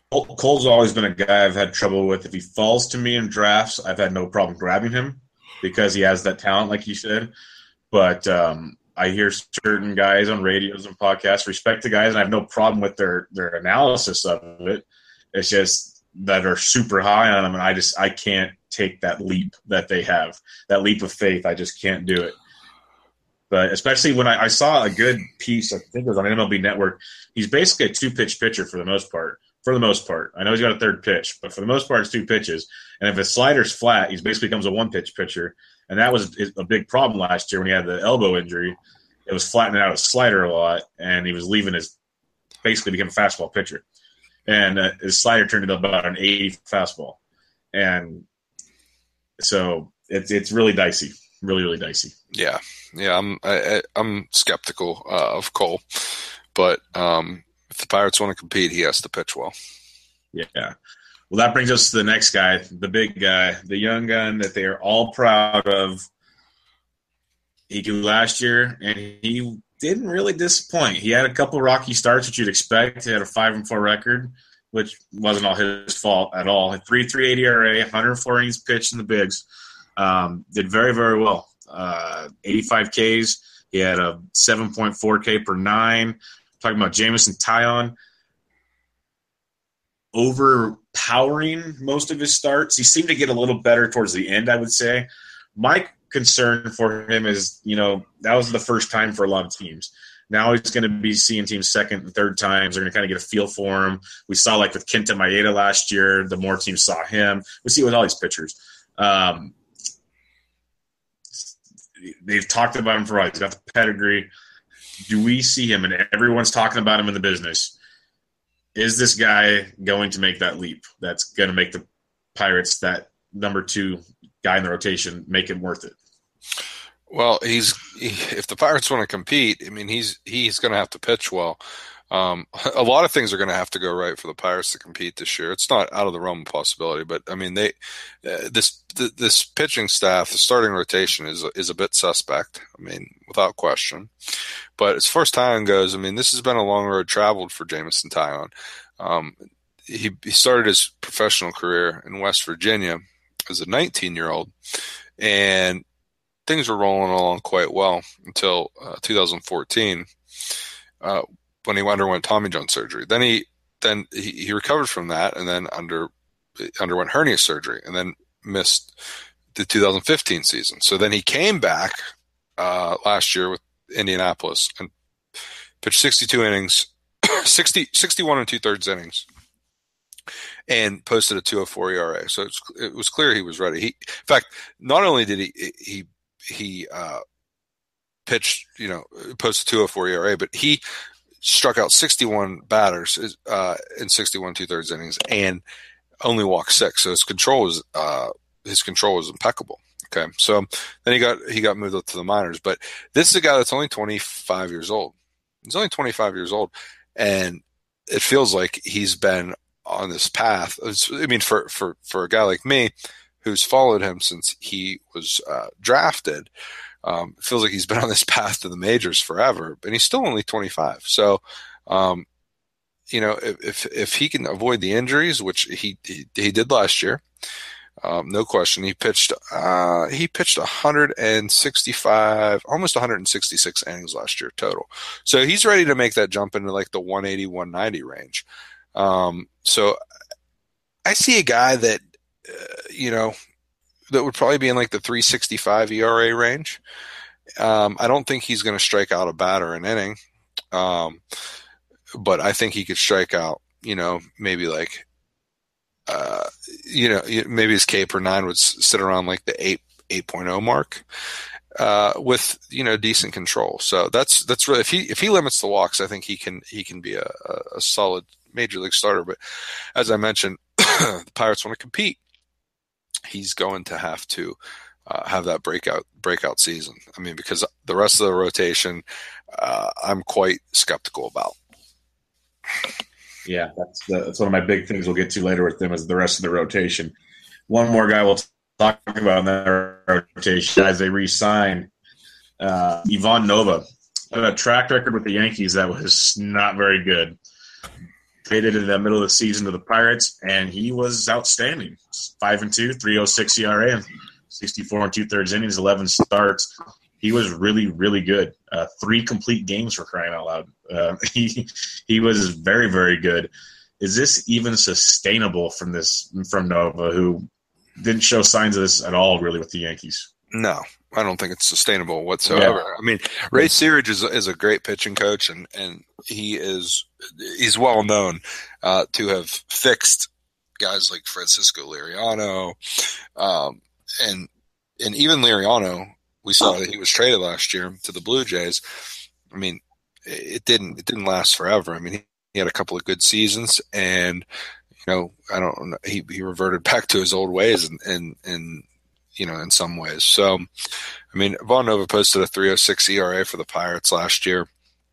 Speaker 2: Cole's always been a guy I've had trouble with. If he falls to me in drafts, I've had no problem grabbing him because he has that talent, like you said. But um, I hear certain guys on radios and podcasts respect the guys, and I have no problem with their their analysis of it. It's just that are super high on them, and I just I can't take that leap that they have, that leap of faith. I just can't do it. But especially when I, I saw a good piece, I think it was on M L B Network. He's basically a two-pitch pitcher for the most part. For the most part. I know he's got a third pitch, but for the most part, it's two pitches. And if his slider's flat, he basically becomes a one-pitch pitcher. And that was a big problem last year when he had the elbow injury. It was flattening out his slider a lot, and he was leaving his – basically became a fastball pitcher. And uh, his slider turned into about an eighty fastball. And so it's it's really dicey, really, really dicey.
Speaker 3: Yeah, yeah, I'm I, I'm skeptical uh, of Cole, but um, if the Pirates want to compete, he has to pitch well.
Speaker 2: Yeah. Well, that brings us to the next guy, the big guy, the young gun that they are all proud of. He did last year, and he didn't really disappoint. He had a couple rocky starts, which you'd expect. He had a five and four record, which wasn't all his fault at all. three point three eight E R A, one hundred four innings pitched in the bigs. Um, did very, very well. Uh, eighty-five Ks. He had a seven point four K per nine. Talking about Jameson Taillon. Overpowering most of his starts. He seemed to get a little better towards the end, I would say. My concern for him is, you know, that was the first time for a lot of teams. Now he's going to be seeing teams second and third times. They're going to kind of get a feel for him. We saw, like, with Kenta Maeda last year, the more teams saw him. We see it with all these pitchers. Um, they've talked about him for a while. He's got the pedigree. Do we see him, and everyone's talking about him in the business, is this guy going to make that leap that's going to make the Pirates, that number two guy in the rotation, make it worth it?
Speaker 3: Well, he's he, if the Pirates want to compete, I mean, he's he's going to have to pitch well. Um, a lot of things are going to have to go right for the Pirates to compete this year. It's not out of the realm of possibility, but I mean, they uh, this th- this pitching staff, the starting rotation is is a bit suspect. I mean, without question. But as far as Taillon goes, I mean, this has been a long road traveled for Jameson Taillon. Um, he, he started his professional career in West Virginia as a nineteen-year-old, and things were rolling along quite well until uh, two thousand fourteen, uh, when he underwent Tommy John surgery. Then he then he, he recovered from that, and then under underwent hernia surgery, and then missed the two thousand fifteen season. So then he came back uh, last year with Indianapolis and pitched sixty-two innings, sixty, sixty-one and two-thirds innings, and posted a two point oh four E R A. So it's, it was clear he was ready. He, in fact, not only did he he he uh, pitched, you know, posted two point oh four E R A, but he struck out sixty-one batters uh, in sixty-one two-thirds innings and only walked six. So his control was uh, his control was impeccable. Okay, so then he got he got moved up to the minors. But this is a guy that's only twenty-five years old. He's only twenty-five years old, and it feels like he's been on this path. I mean, for for for a guy like me, who's followed him since he was uh, drafted, um, it feels like he's been on this path to the majors forever. And he's still only twenty-five. So, um, you know, if, if if he can avoid the injuries, which he he, he did last year. Um, no question. He pitched. Uh, he pitched one hundred sixty-five, almost one hundred sixty-six innings last year total. So he's ready to make that jump into like the one eighty, one ninety range. Um, so I see a guy that uh, you know that would probably be in like the three sixty-five E R A range. Um, I don't think he's going to strike out a batter an inning, um, but I think he could strike out. You know, maybe like. Uh, you know, maybe his K per nine would sit around like the eight, eight point oh mark, uh, with, you know, decent control. So that's, that's really, if he, if he limits the walks, I think he can, he can be a, a solid major league starter. But as I mentioned, the Pirates want to compete. He's going to have to, uh, have that breakout, breakout season. I mean, because the rest of the rotation, uh, I'm quite skeptical about.
Speaker 2: Yeah, that's the, that's one of my big things we'll get to later with them is the rest of the rotation. One more guy we'll talk about in that rotation as they re-sign uh, Ivan Nova. Had a track record with the Yankees that was not very good. traded in the middle of the season to the Pirates, and he was outstanding. Five and two, three oh six E R A, and sixty-four and two thirds innings, eleven starts. He was really, really good. Uh, three complete games for crying out loud. Uh, he he was very, very good. Is this even sustainable from this from Nova, who didn't show signs of this at all, really, with the Yankees?
Speaker 3: No, I don't think it's sustainable whatsoever. Yeah. I mean, Ray Searage is is a great pitching coach, and, and he is he's well known uh, to have fixed guys like Francisco Liriano, um, and and even Liriano. We saw that he was traded last year to the Blue Jays. I mean, it didn't it didn't last forever. I mean, he, he had a couple of good seasons, and you know, I don't know, he he reverted back to his old ways, and and and you know, in some ways. So, I mean, Vaughn Nova posted a three oh six E R A for the Pirates last year.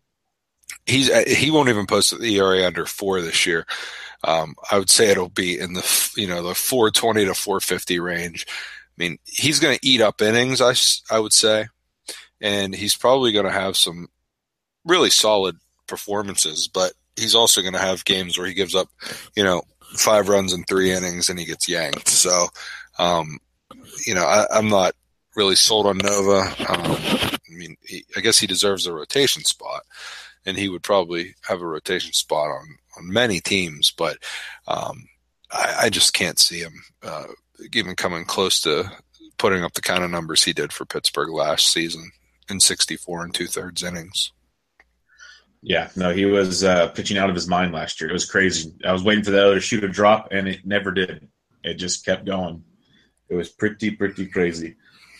Speaker 3: He's he won't even post the E R A under four this year. Um, I would say it'll be in the you know the four twenty to four fifty range. I mean, he's going to eat up innings, I, I would say, and he's probably going to have some really solid performances, but he's also going to have games where he gives up, you know, five runs in three innings and he gets yanked. So, um, you know, I, I'm not really sold on Nova. Um, I mean, he, I guess he deserves a rotation spot, and he would probably have a rotation spot on, on many teams, but um, I, I just can't see him uh, even coming close to putting up the kind of numbers he did for Pittsburgh last season in sixty-four and two-thirds innings.
Speaker 2: Yeah, no, he was uh, pitching out of his mind last year. It was crazy. I was waiting for the other shoe to drop, and it never did. It just kept going. It was pretty, pretty crazy.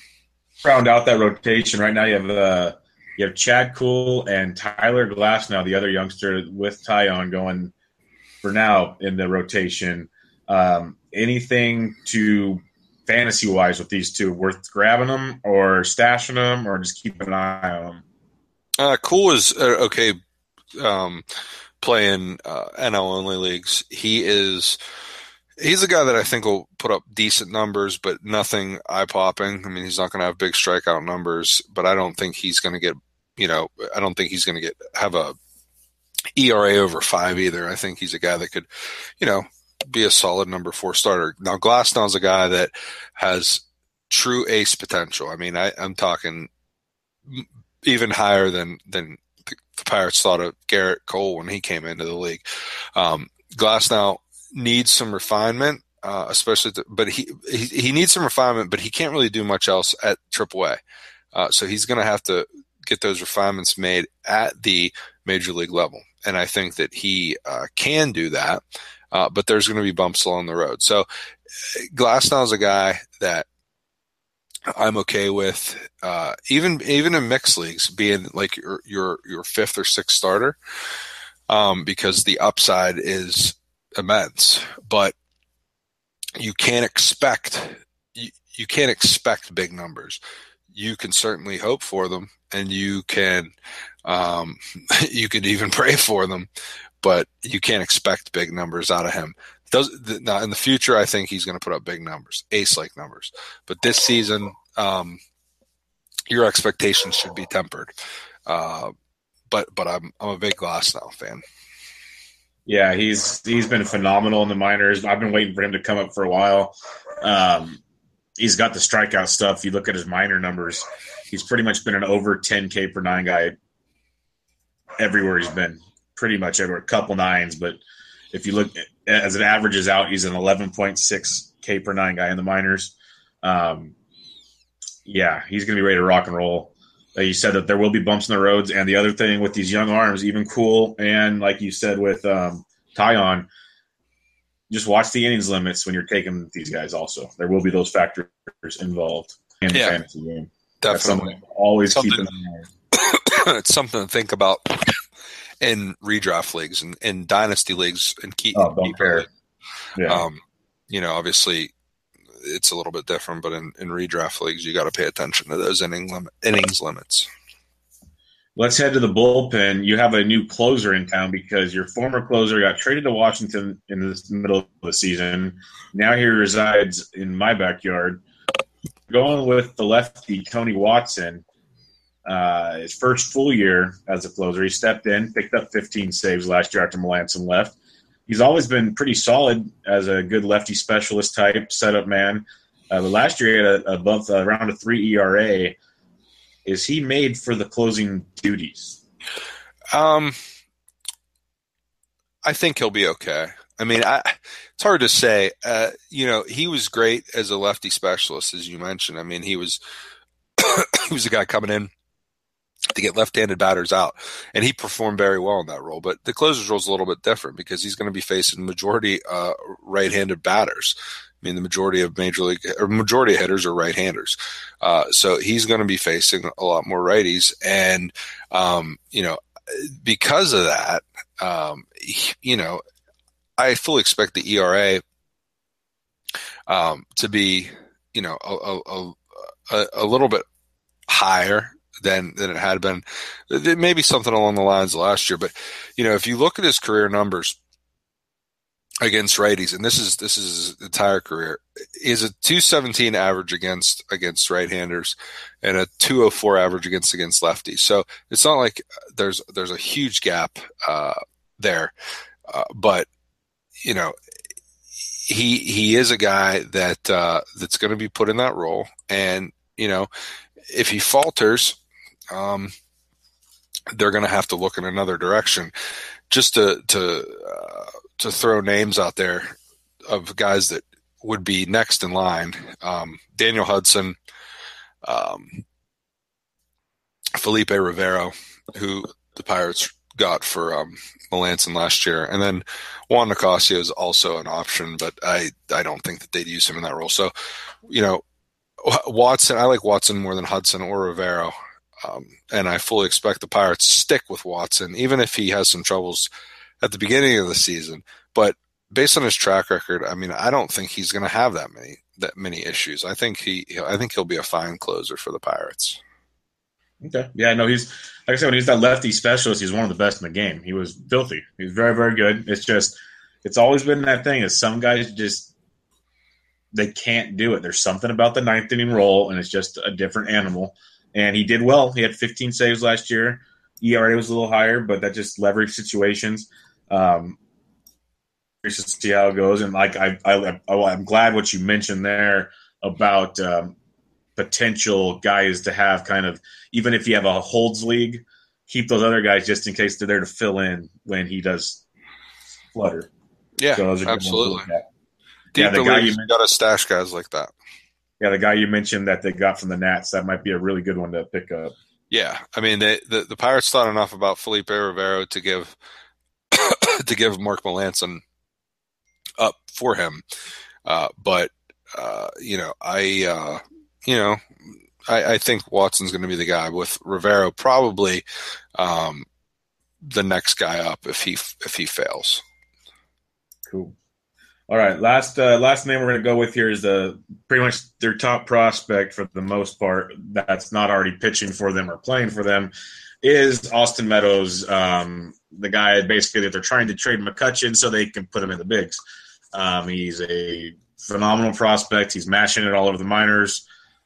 Speaker 2: Round out that rotation. Right now you have uh, you have Chad Kuhl and Tyler Glasnow, the other youngster with Taillon, going for now in the rotation. Um, anything to fantasy-wise with these two, worth grabbing them or stashing them or just keeping an eye on them?
Speaker 3: Uh, Kuhl is uh, okay um, playing uh, N L-only leagues. He is he's a guy that I think will put up decent numbers, but nothing eye-popping. I mean, he's not going to have big strikeout numbers, but I don't think he's going to get, you know, I don't think he's going to get have a E R A over five either. I think he's a guy that could, you know, be a solid number four starter. Now, Glasnow's a guy that has true ace potential. I mean, I, I'm talking even higher than than the, the Pirates thought of Garrett Cole when he came into the league. Um, Glasnow needs some refinement, uh, especially, to, but he, he he needs some refinement, but he can't really do much else at triple A. Uh, so he's going to have to get those refinements made at the major league level, and I think that he uh, can do that. Uh, but there's going to be bumps along the road. So Glasnow is a guy that I'm okay with, uh, even even in mixed leagues, being like your your, your fifth or sixth starter, um, because the upside is immense. But you can't expect you, you can't expect big numbers. You can certainly hope for them, and you can um, you could even pray for them. But you can't expect big numbers out of him. Does now in the future, I think he's going to put up big numbers, ace-like numbers. But this season, um, your expectations should be tempered. Uh, but but I'm I'm a big Glasnow fan.
Speaker 2: Yeah, he's he's been phenomenal in the minors. I've been waiting for him to come up for a while. Um, he's got the strikeout stuff. You look at his minor numbers; he's pretty much been an over ten K per nine guy everywhere he's been. Pretty much everywhere, a couple nines, but if you look at, as it averages out, he's an eleven point six K per nine guy in the minors. Um, yeah, he's going to be ready to rock and roll. Uh, you said that there will be bumps in the roads, and the other thing with these young arms, even Kuhl, and like you said with um, Taillon, just watch the innings limits when you're taking these guys also. There will be those factors involved in the
Speaker 3: yeah,
Speaker 2: fantasy game.
Speaker 3: Definitely.
Speaker 2: Always
Speaker 3: something,
Speaker 2: keep an eye on.
Speaker 3: It's something to think about in redraft leagues and in dynasty leagues and keep,
Speaker 2: oh, don't
Speaker 3: keep
Speaker 2: care. Yeah.
Speaker 3: Um, you know, obviously it's a little bit different, but in, in redraft leagues, you got to pay attention to those inning limit, innings limits.
Speaker 2: Let's head to the bullpen. You have a new closer in town because your former closer got traded to Washington in the middle of the season. Now he resides in my backyard. Going with the lefty, Tony Watson. Uh, his first full year as a closer, he stepped in, picked up fifteen saves last year after Melanson left. he's always been pretty solid as a good lefty specialist type setup man. Uh, but last year he had a, above uh, around a three E R A. Is he made for the closing duties?
Speaker 3: Um, I think he'll be okay. I mean, I, it's hard to say. Uh, you know, he was great as a lefty specialist, as you mentioned. I mean, he was he was a guy coming in to get left-handed batters out, and he performed very well in that role. But the closer's role is a little bit different because he's going to be facing majority uh, right-handed batters. I mean, the majority of major league or majority of hitters are right-handers, uh, so he's going to be facing a lot more righties, and um, you know, because of that, um, he, you know. I fully expect the E R A um, to be, you know, a, a, a, a little bit higher than than it had been. Maybe something along the lines of last year, but you know, if you look at his career numbers against righties, and this is this is his entire career, is a two seventeen average against against right-handers and a two oh four average against against lefties. So it's not like there's there's a huge gap uh, there, uh, but you know, he he is a guy that uh, that's going to be put in that role, and you know, if he falters, um, they're going to have to look in another direction. Just to to uh, to throw names out there of guys that would be next in line: um, Daniel Hudson, um, Felipe Rivero, who the Pirates got for um, Melancon last year, and then Juan Nicasio is also an option, but I, I don't think that they'd use him in that role. So, you know, Watson, I like Watson more than Hudson or Rivero, um, and I fully expect the Pirates to stick with Watson, even if he has some troubles at the beginning of the season. But based on his track record, I mean, I don't think he's going to have that many that many issues. I think he, I think he'll be a fine closer for the Pirates.
Speaker 2: Okay. Yeah, no, he's like I said, when he's that lefty specialist, he's one of the best in the game. He was filthy. He was very, very good. It's just, it's always been that thing is some guys just, they can't do it. There's something about the ninth inning role, and it's just a different animal. And he did well. He had fifteen saves last year. E R A was a little higher, but that just leverage situations. Um, curious to see how it goes. And like I, I, I'm glad what you mentioned there about um, potential guys to have kind of, even if you have a holds league, keep those other guys just in case they're there to fill in when he does flutter.
Speaker 3: Yeah,
Speaker 2: so those are
Speaker 3: absolutely.
Speaker 2: Yeah, the guy you
Speaker 3: got to stash guys like that.
Speaker 2: Yeah, the guy you mentioned that they got from the Nats, that might be a really good one to pick up.
Speaker 3: Yeah, I mean, they, the the Pirates thought enough about Felipe Rivero to give to give Mark Melancon up for him, uh, but uh, you know, I uh, you know, I, I think Watson's going to be the guy, with Rivero probably um, the next guy up if he if he fails.
Speaker 2: Cool. All right, last uh, last name we're going to go with here is the pretty much their top prospect for the most part that's not already pitching for them or playing for them is Austin Meadows, um, the guy basically that they're trying to trade McCutchen so they can put him in the bigs. Um, he's a phenomenal prospect. He's mashing it all over the minors.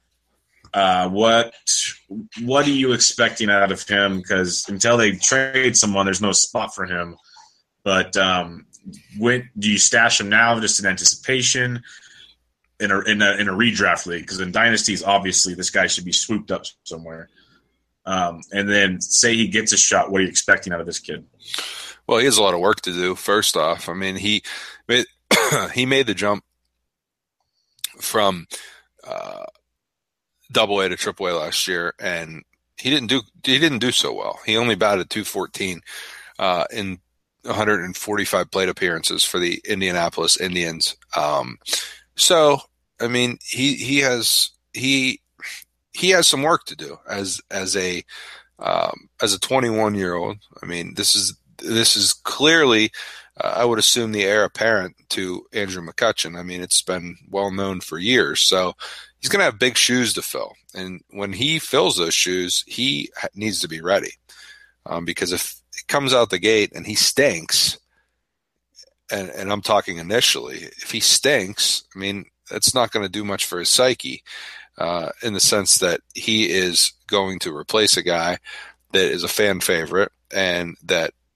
Speaker 2: Uh, what what are you expecting out of him? Because until they trade someone, there's no spot for him. But um, when do you stash him now, just in anticipation in a in a, in a redraft league? Because in dynasties, obviously, this guy should be swooped up somewhere. Um, and then say he gets a shot. What are you expecting out of this kid?
Speaker 3: Well, he has a lot of work to do. First off, I mean, he made, he made the jump from uh, Double A to Triple A last year, and he didn't do he didn't do so well. He only batted two fourteen uh, in one hundred forty-five plate appearances for the Indianapolis Indians. Um, so, I mean, he he has he he has some work to do as as a um, as a twenty-one year old. I mean, this is this is clearly, uh, I would assume, the heir apparent to Andrew McCutchen. I mean, it's been well known for years. So he's going to have big shoes to fill, and when he fills those shoes, he needs to be ready, um, because if it comes out the gate and he stinks, and, and I'm talking initially, if he stinks, I mean, that's not going to do much for his psyche, uh, in the sense that he is going to replace a guy that is a fan favorite and that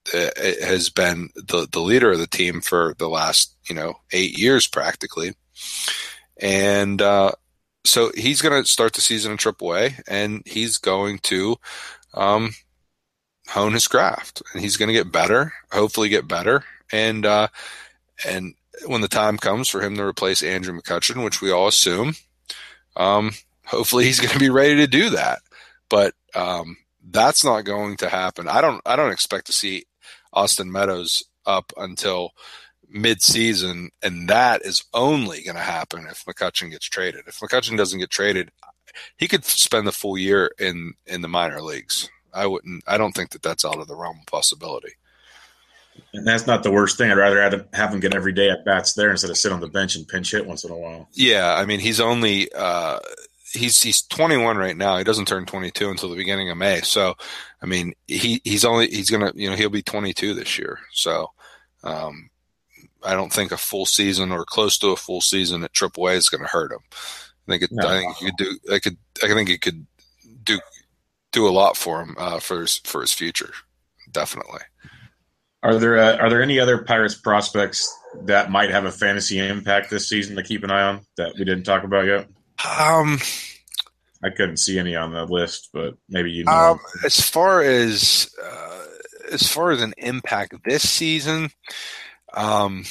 Speaker 3: has been the, the leader of the team for the last, you know, eight years practically. And uh, so he's going to start the season in triple A, and he's going to um, hone his craft, and he's going to get better, hopefully get better. And, uh, and when the time comes for him to replace Andrew McCutchen, which we all assume, um, hopefully he's going to be ready to do that. But um, that's not going to happen. I don't, I don't expect to see Austin Meadows up until mid-season, and that is only going to happen if McCutchen gets traded. If McCutchen doesn't get traded, he could spend the full year in, in the minor leagues. I wouldn't. I don't think that that's out of the realm of possibility.
Speaker 2: And that's not the worst thing. I'd rather have, have him get every day at bats there instead of sit on the bench and pinch hit once in a while.
Speaker 3: Yeah, I mean, he's only uh, he's he's twenty-one right now. He doesn't turn twenty-two until the beginning of May. So, I mean, he he's only he's gonna you know he'll be twenty-two this year. So, um, I don't think a full season or close to a full season at triple A is going to hurt him. I think it, no. I think it could do. I could. I think it could do do a lot for him uh, for his, for his future. Definitely.
Speaker 2: Are there uh, are there any other Pirates prospects that might have a fantasy impact this season to keep an eye on that we didn't talk about yet?
Speaker 3: Um,
Speaker 2: I couldn't see any on the list, but maybe you know.
Speaker 3: Um, as far as uh, as far as an impact this season, um,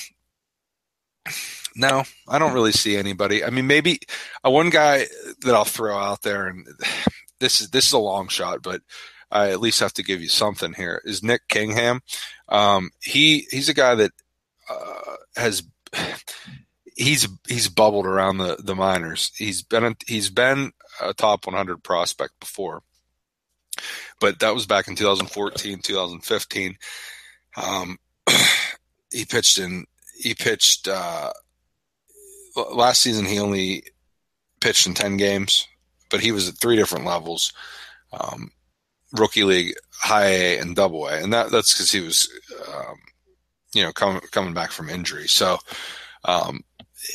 Speaker 3: no, I don't really see anybody. I mean, maybe uh, one guy that I'll throw out there, and this is this is a long shot, but I at least have to give you something here, is Nick Kingham. Um, he he's a guy that uh, has he's he's bubbled around the, the minors. He's been a, he's been a top one hundred prospect before, but that was back in two thousand fourteen, two thousand fifteen. Um, he pitched in he pitched uh, last season. He only pitched in ten games, but he was at three different levels. Um, Rookie league, high A, and double A, and that that's because he was, um, you know, coming coming back from injury. So, um,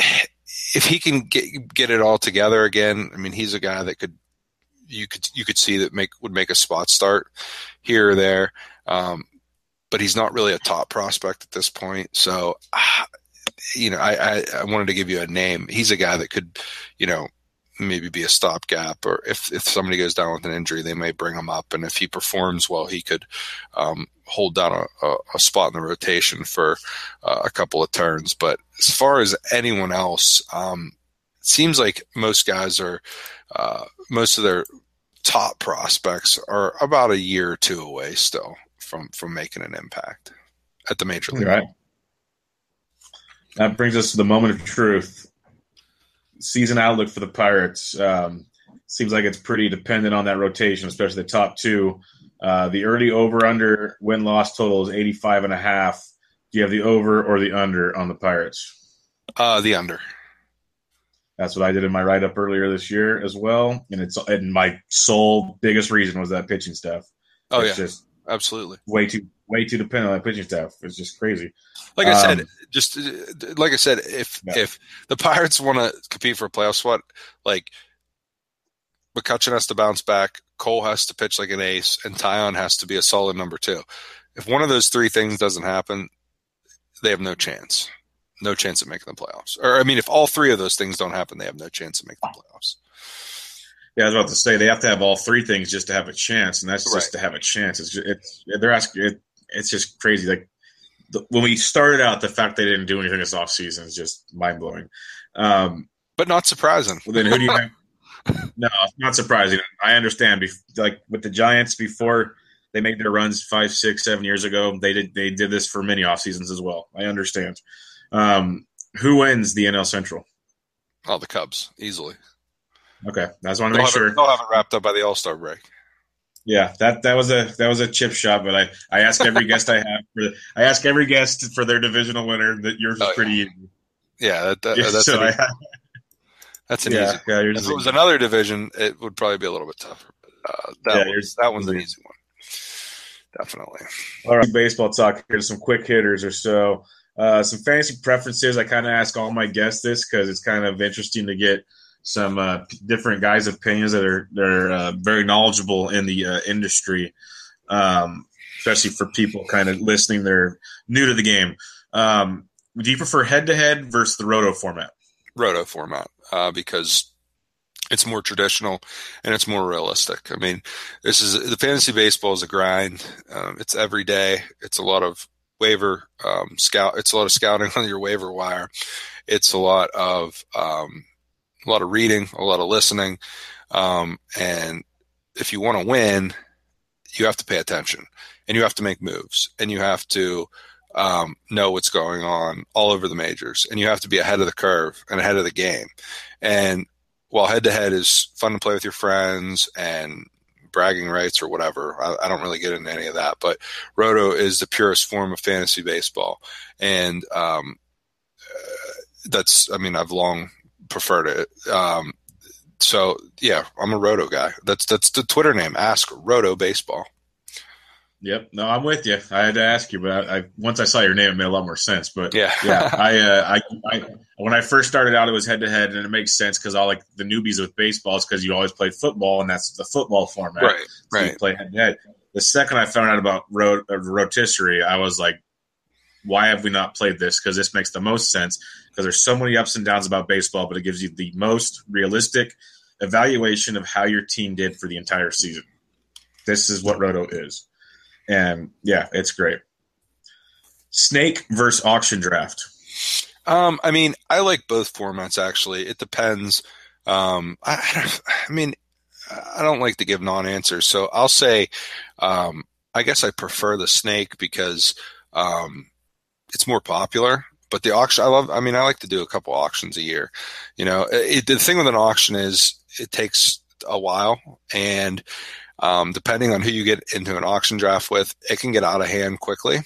Speaker 3: if he can get get it all together again, I mean, he's a guy that could you could you could see that make would make a spot start here or there, um, but he's not really a top prospect at this point. So, uh, you know, I, I I wanted to give you a name. He's a guy that could, you know, maybe be a stopgap, or if, if somebody goes down with an injury, they may bring him up. And if he performs well, he could um, hold down a, a, a spot in the rotation for uh, a couple of turns. But as far as anyone else, um, it seems like most guys are, uh, most of their top prospects are about a year or two away still from, from making an impact at the major league.
Speaker 2: Right. That brings us to the moment of truth. Season outlook for the Pirates. Um, seems like it's pretty dependent on that rotation, especially the top two. Uh, the early over-under win-loss total is eighty-five and a half. Do you have the over or the under on the Pirates?
Speaker 3: Uh, the under.
Speaker 2: That's what I did in my write-up earlier this year as well. And it's and my sole biggest reason was that pitching staff.
Speaker 3: Oh,
Speaker 2: it's
Speaker 3: yeah.
Speaker 2: Just
Speaker 3: absolutely.
Speaker 2: Way too way too dependent on that pitching staff. It's just crazy.
Speaker 3: Like I said,
Speaker 2: um,
Speaker 3: just like I said, if yeah. if the Pirates want to compete for a playoff spot, like McCutchen has to bounce back, Cole has to pitch like an ace, and Taillon has to be a solid number two. If one of those three things doesn't happen, they have no chance. No chance of making the playoffs. Or, I mean, if all three of those things don't happen, they have no chance of making the playoffs.
Speaker 2: Yeah, I was about to say they have to have all three things just to have a chance, and that's
Speaker 3: right.
Speaker 2: just to have a chance. It's just, it's they're asking. It, it's just crazy. Like the, when we started out, the fact they didn't do anything this offseason is just mind blowing. Um,
Speaker 3: but not surprising.
Speaker 2: Well, then who do you have? No, not surprising. I understand. Like with the Giants, before they made their runs five, six, seven years ago, they did they did this for many off seasons as well. I understand. Um, who wins the N L Central?
Speaker 3: Oh, the Cubs, easily.
Speaker 2: Okay, that's one to
Speaker 3: they'll
Speaker 2: make
Speaker 3: have
Speaker 2: sure.
Speaker 3: It, they'll have it wrapped up by the All-Star break.
Speaker 2: Yeah, that that was a that was a chip shot, but I, I ask every guest I have for the, I ask every guest for their divisional winner. That yours is
Speaker 3: oh,
Speaker 2: pretty
Speaker 3: yeah.
Speaker 2: easy.
Speaker 3: Yeah, that, that,
Speaker 2: yeah,
Speaker 3: that's
Speaker 2: so
Speaker 3: an,
Speaker 2: I,
Speaker 3: that's an
Speaker 2: yeah,
Speaker 3: easy.
Speaker 2: Yeah,
Speaker 3: if it was easy. Another division, it would probably be a little bit tougher. But, uh, that
Speaker 2: yeah,
Speaker 3: was, that one's an easy one. Definitely.
Speaker 2: All right, baseball talk here. Some quick hitters or so. Uh, some fantasy preferences. I kind of ask all my guests this because it's kind of interesting to get some uh, different guys' opinions that are that are uh, very knowledgeable in the uh, industry. Um, especially for people kind of listening, they're new to the game. Um, do you prefer head-to-head versus the roto format?
Speaker 3: Roto format, uh, because it's more traditional and it's more realistic. I mean, this is the fantasy baseball is a grind. Um, it's every day. It's a lot of waiver um, scout. It's a lot of scouting on your waiver wire. It's a lot of um, a lot of reading, a lot of listening, um, and if you want to win, you have to pay attention and you have to make moves and you have to um, know what's going on all over the majors, and you have to be ahead of the curve and ahead of the game. And while head-to-head is fun to play with your friends and bragging rights or whatever, I, I don't really get into any of that. But Roto is the purest form of fantasy baseball. And um, uh, that's, I mean, I've long preferred it. Um, so, yeah, I'm a Roto guy. That's that's the Twitter name, Ask Roto Baseball.
Speaker 2: Yep. No, I'm with you. I had to ask you, but I, I once I saw your name, it made a lot more sense. But
Speaker 3: yeah,
Speaker 2: yeah, I, uh, I, I, when I first started out, it was head to head, and it makes sense because all like the newbies with baseball is because you always played football, and that's the football format.
Speaker 3: Right.
Speaker 2: So
Speaker 3: right.
Speaker 2: You play head to head. The second I found out about rot- uh, rotisserie, I was like, why have we not played this? Because this makes the most sense. Because there's so many ups and downs about baseball, but it gives you the most realistic evaluation of how your team did for the entire season. This is what Roto is. And, yeah, it's great. Snake versus auction draft.
Speaker 3: Um, I mean, I like both formats, actually. It depends. Um, I, I mean, I don't like to give non-answers. So I'll say um, I guess I prefer the snake because um, it's more popular. But the auction, I love, I mean, I like to do a couple auctions a year. You know, it, the thing with an auction is it takes a while. And Um, depending on who you get into an auction draft with, it can get out of hand quickly.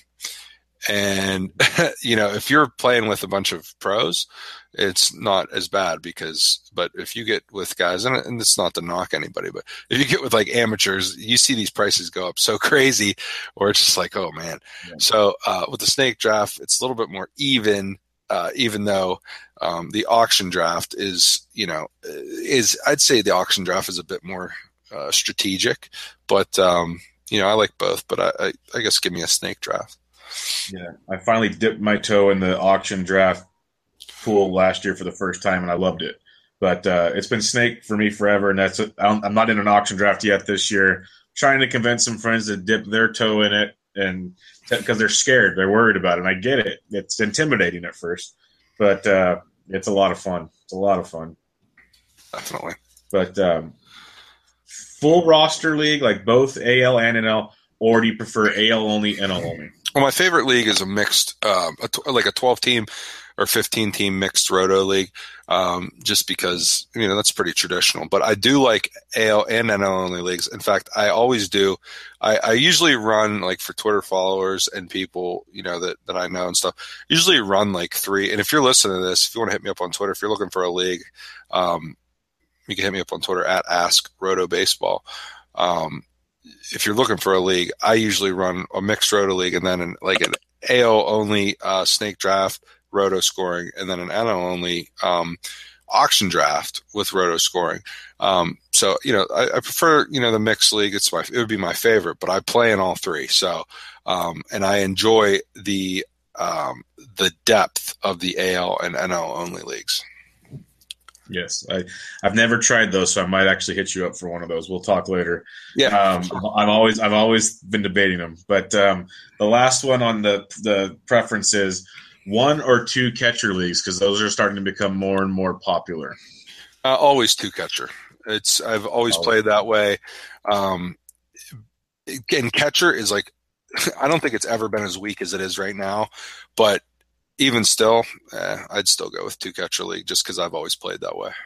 Speaker 3: And, you know, if you're playing with a bunch of pros, it's not as bad because, but if you get with guys, and, and it's not to knock anybody, but if you get with like amateurs, you see these prices go up so crazy, or it's just like, oh man. Yeah. So uh, with the snake draft, it's a little bit more even, uh, even though um, the auction draft is, you know, is, I'd say the auction draft is a bit more Uh, strategic, but um, you know, I like both. But I, I, I guess give me a snake draft.
Speaker 2: Yeah, I finally dipped my toe in the auction draft pool last year for the first time, and I loved it. But uh, it's been snake for me forever, and that's a, I'm not in an auction draft yet this year. Trying to convince some friends to dip their toe in it, and because they're scared, they're worried about it. And I get it; it's intimidating at first, but uh, it's a lot of fun. It's a lot of fun,
Speaker 3: definitely.
Speaker 2: But um, full roster league, like both A L and N L, or do you prefer A L only, N L only?
Speaker 3: Well, my favorite league is a mixed, um, a t- like a twelve team or fifteen team mixed roto league, um, just because, you know, that's pretty traditional. But I do like A L and N L only leagues. In fact, I always do. I, I usually run, like for Twitter followers and people, you know, that, that I know and stuff, usually run like three. And if you're listening to this, if you want to hit me up on Twitter, if you're looking for a league, um, you can hit me up on Twitter at Ask Roto Baseball. Um, if you're looking for a league, I usually run a mixed roto league and then an, like an A O only uh, snake draft, roto scoring, and then an N L only um, auction draft with roto scoring. Um, so, you know, I, I prefer, you know, the mixed league. It's my, it would be my favorite, but I play in all three. So, um, and I enjoy the, um, the depth of the A L and N L only leagues.
Speaker 2: Yes, I, I've never tried those, so I might actually hit you up for one of those. We'll talk later.
Speaker 3: Yeah,
Speaker 2: um, I've always I've always been debating them, but um, the last one on the the preferences, one or two catcher leagues, because those are starting to become more and more popular.
Speaker 3: Uh, always two catcher. It's I've always always. played that way. Um, and catcher is like I don't think it's ever been as weak as it is right now, but even still, eh, I'd still go with two catcher league just because I've always played that way.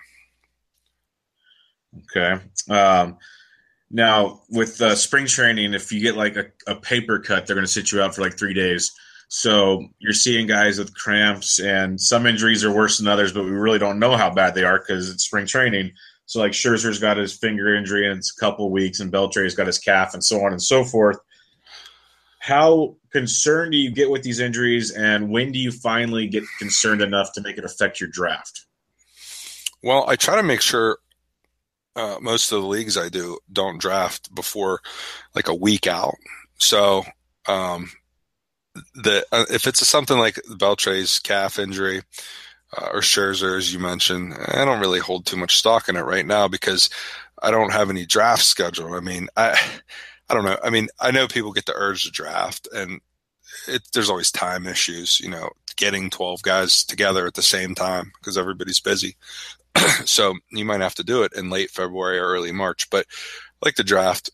Speaker 2: Okay. Um, now with uh, spring training, if you get like a, a paper cut, they're going to sit you out for like three days. So you're seeing guys with cramps, and some injuries are worse than others, but we really don't know how bad they are because it's spring training. So like Scherzer's got his finger injury and it's a couple weeks, and Beltre's got his calf, and so on and so forth. How concerned do you get with these injuries, and when do you finally get concerned enough to make it affect your draft?
Speaker 3: Well, I try to make sure uh, most of the leagues I do don't draft before like a week out. So um, the uh, if it's something like Beltre's calf injury uh, or Scherzer, as you mentioned, I don't really hold too much stock in it right now because I don't have any draft scheduled. I mean, I I don't know. I mean, I know people get the urge to draft, and it, there's always time issues, you know, getting twelve guys together at the same time because everybody's busy. So you might have to do it in late February or early March. But I like to draft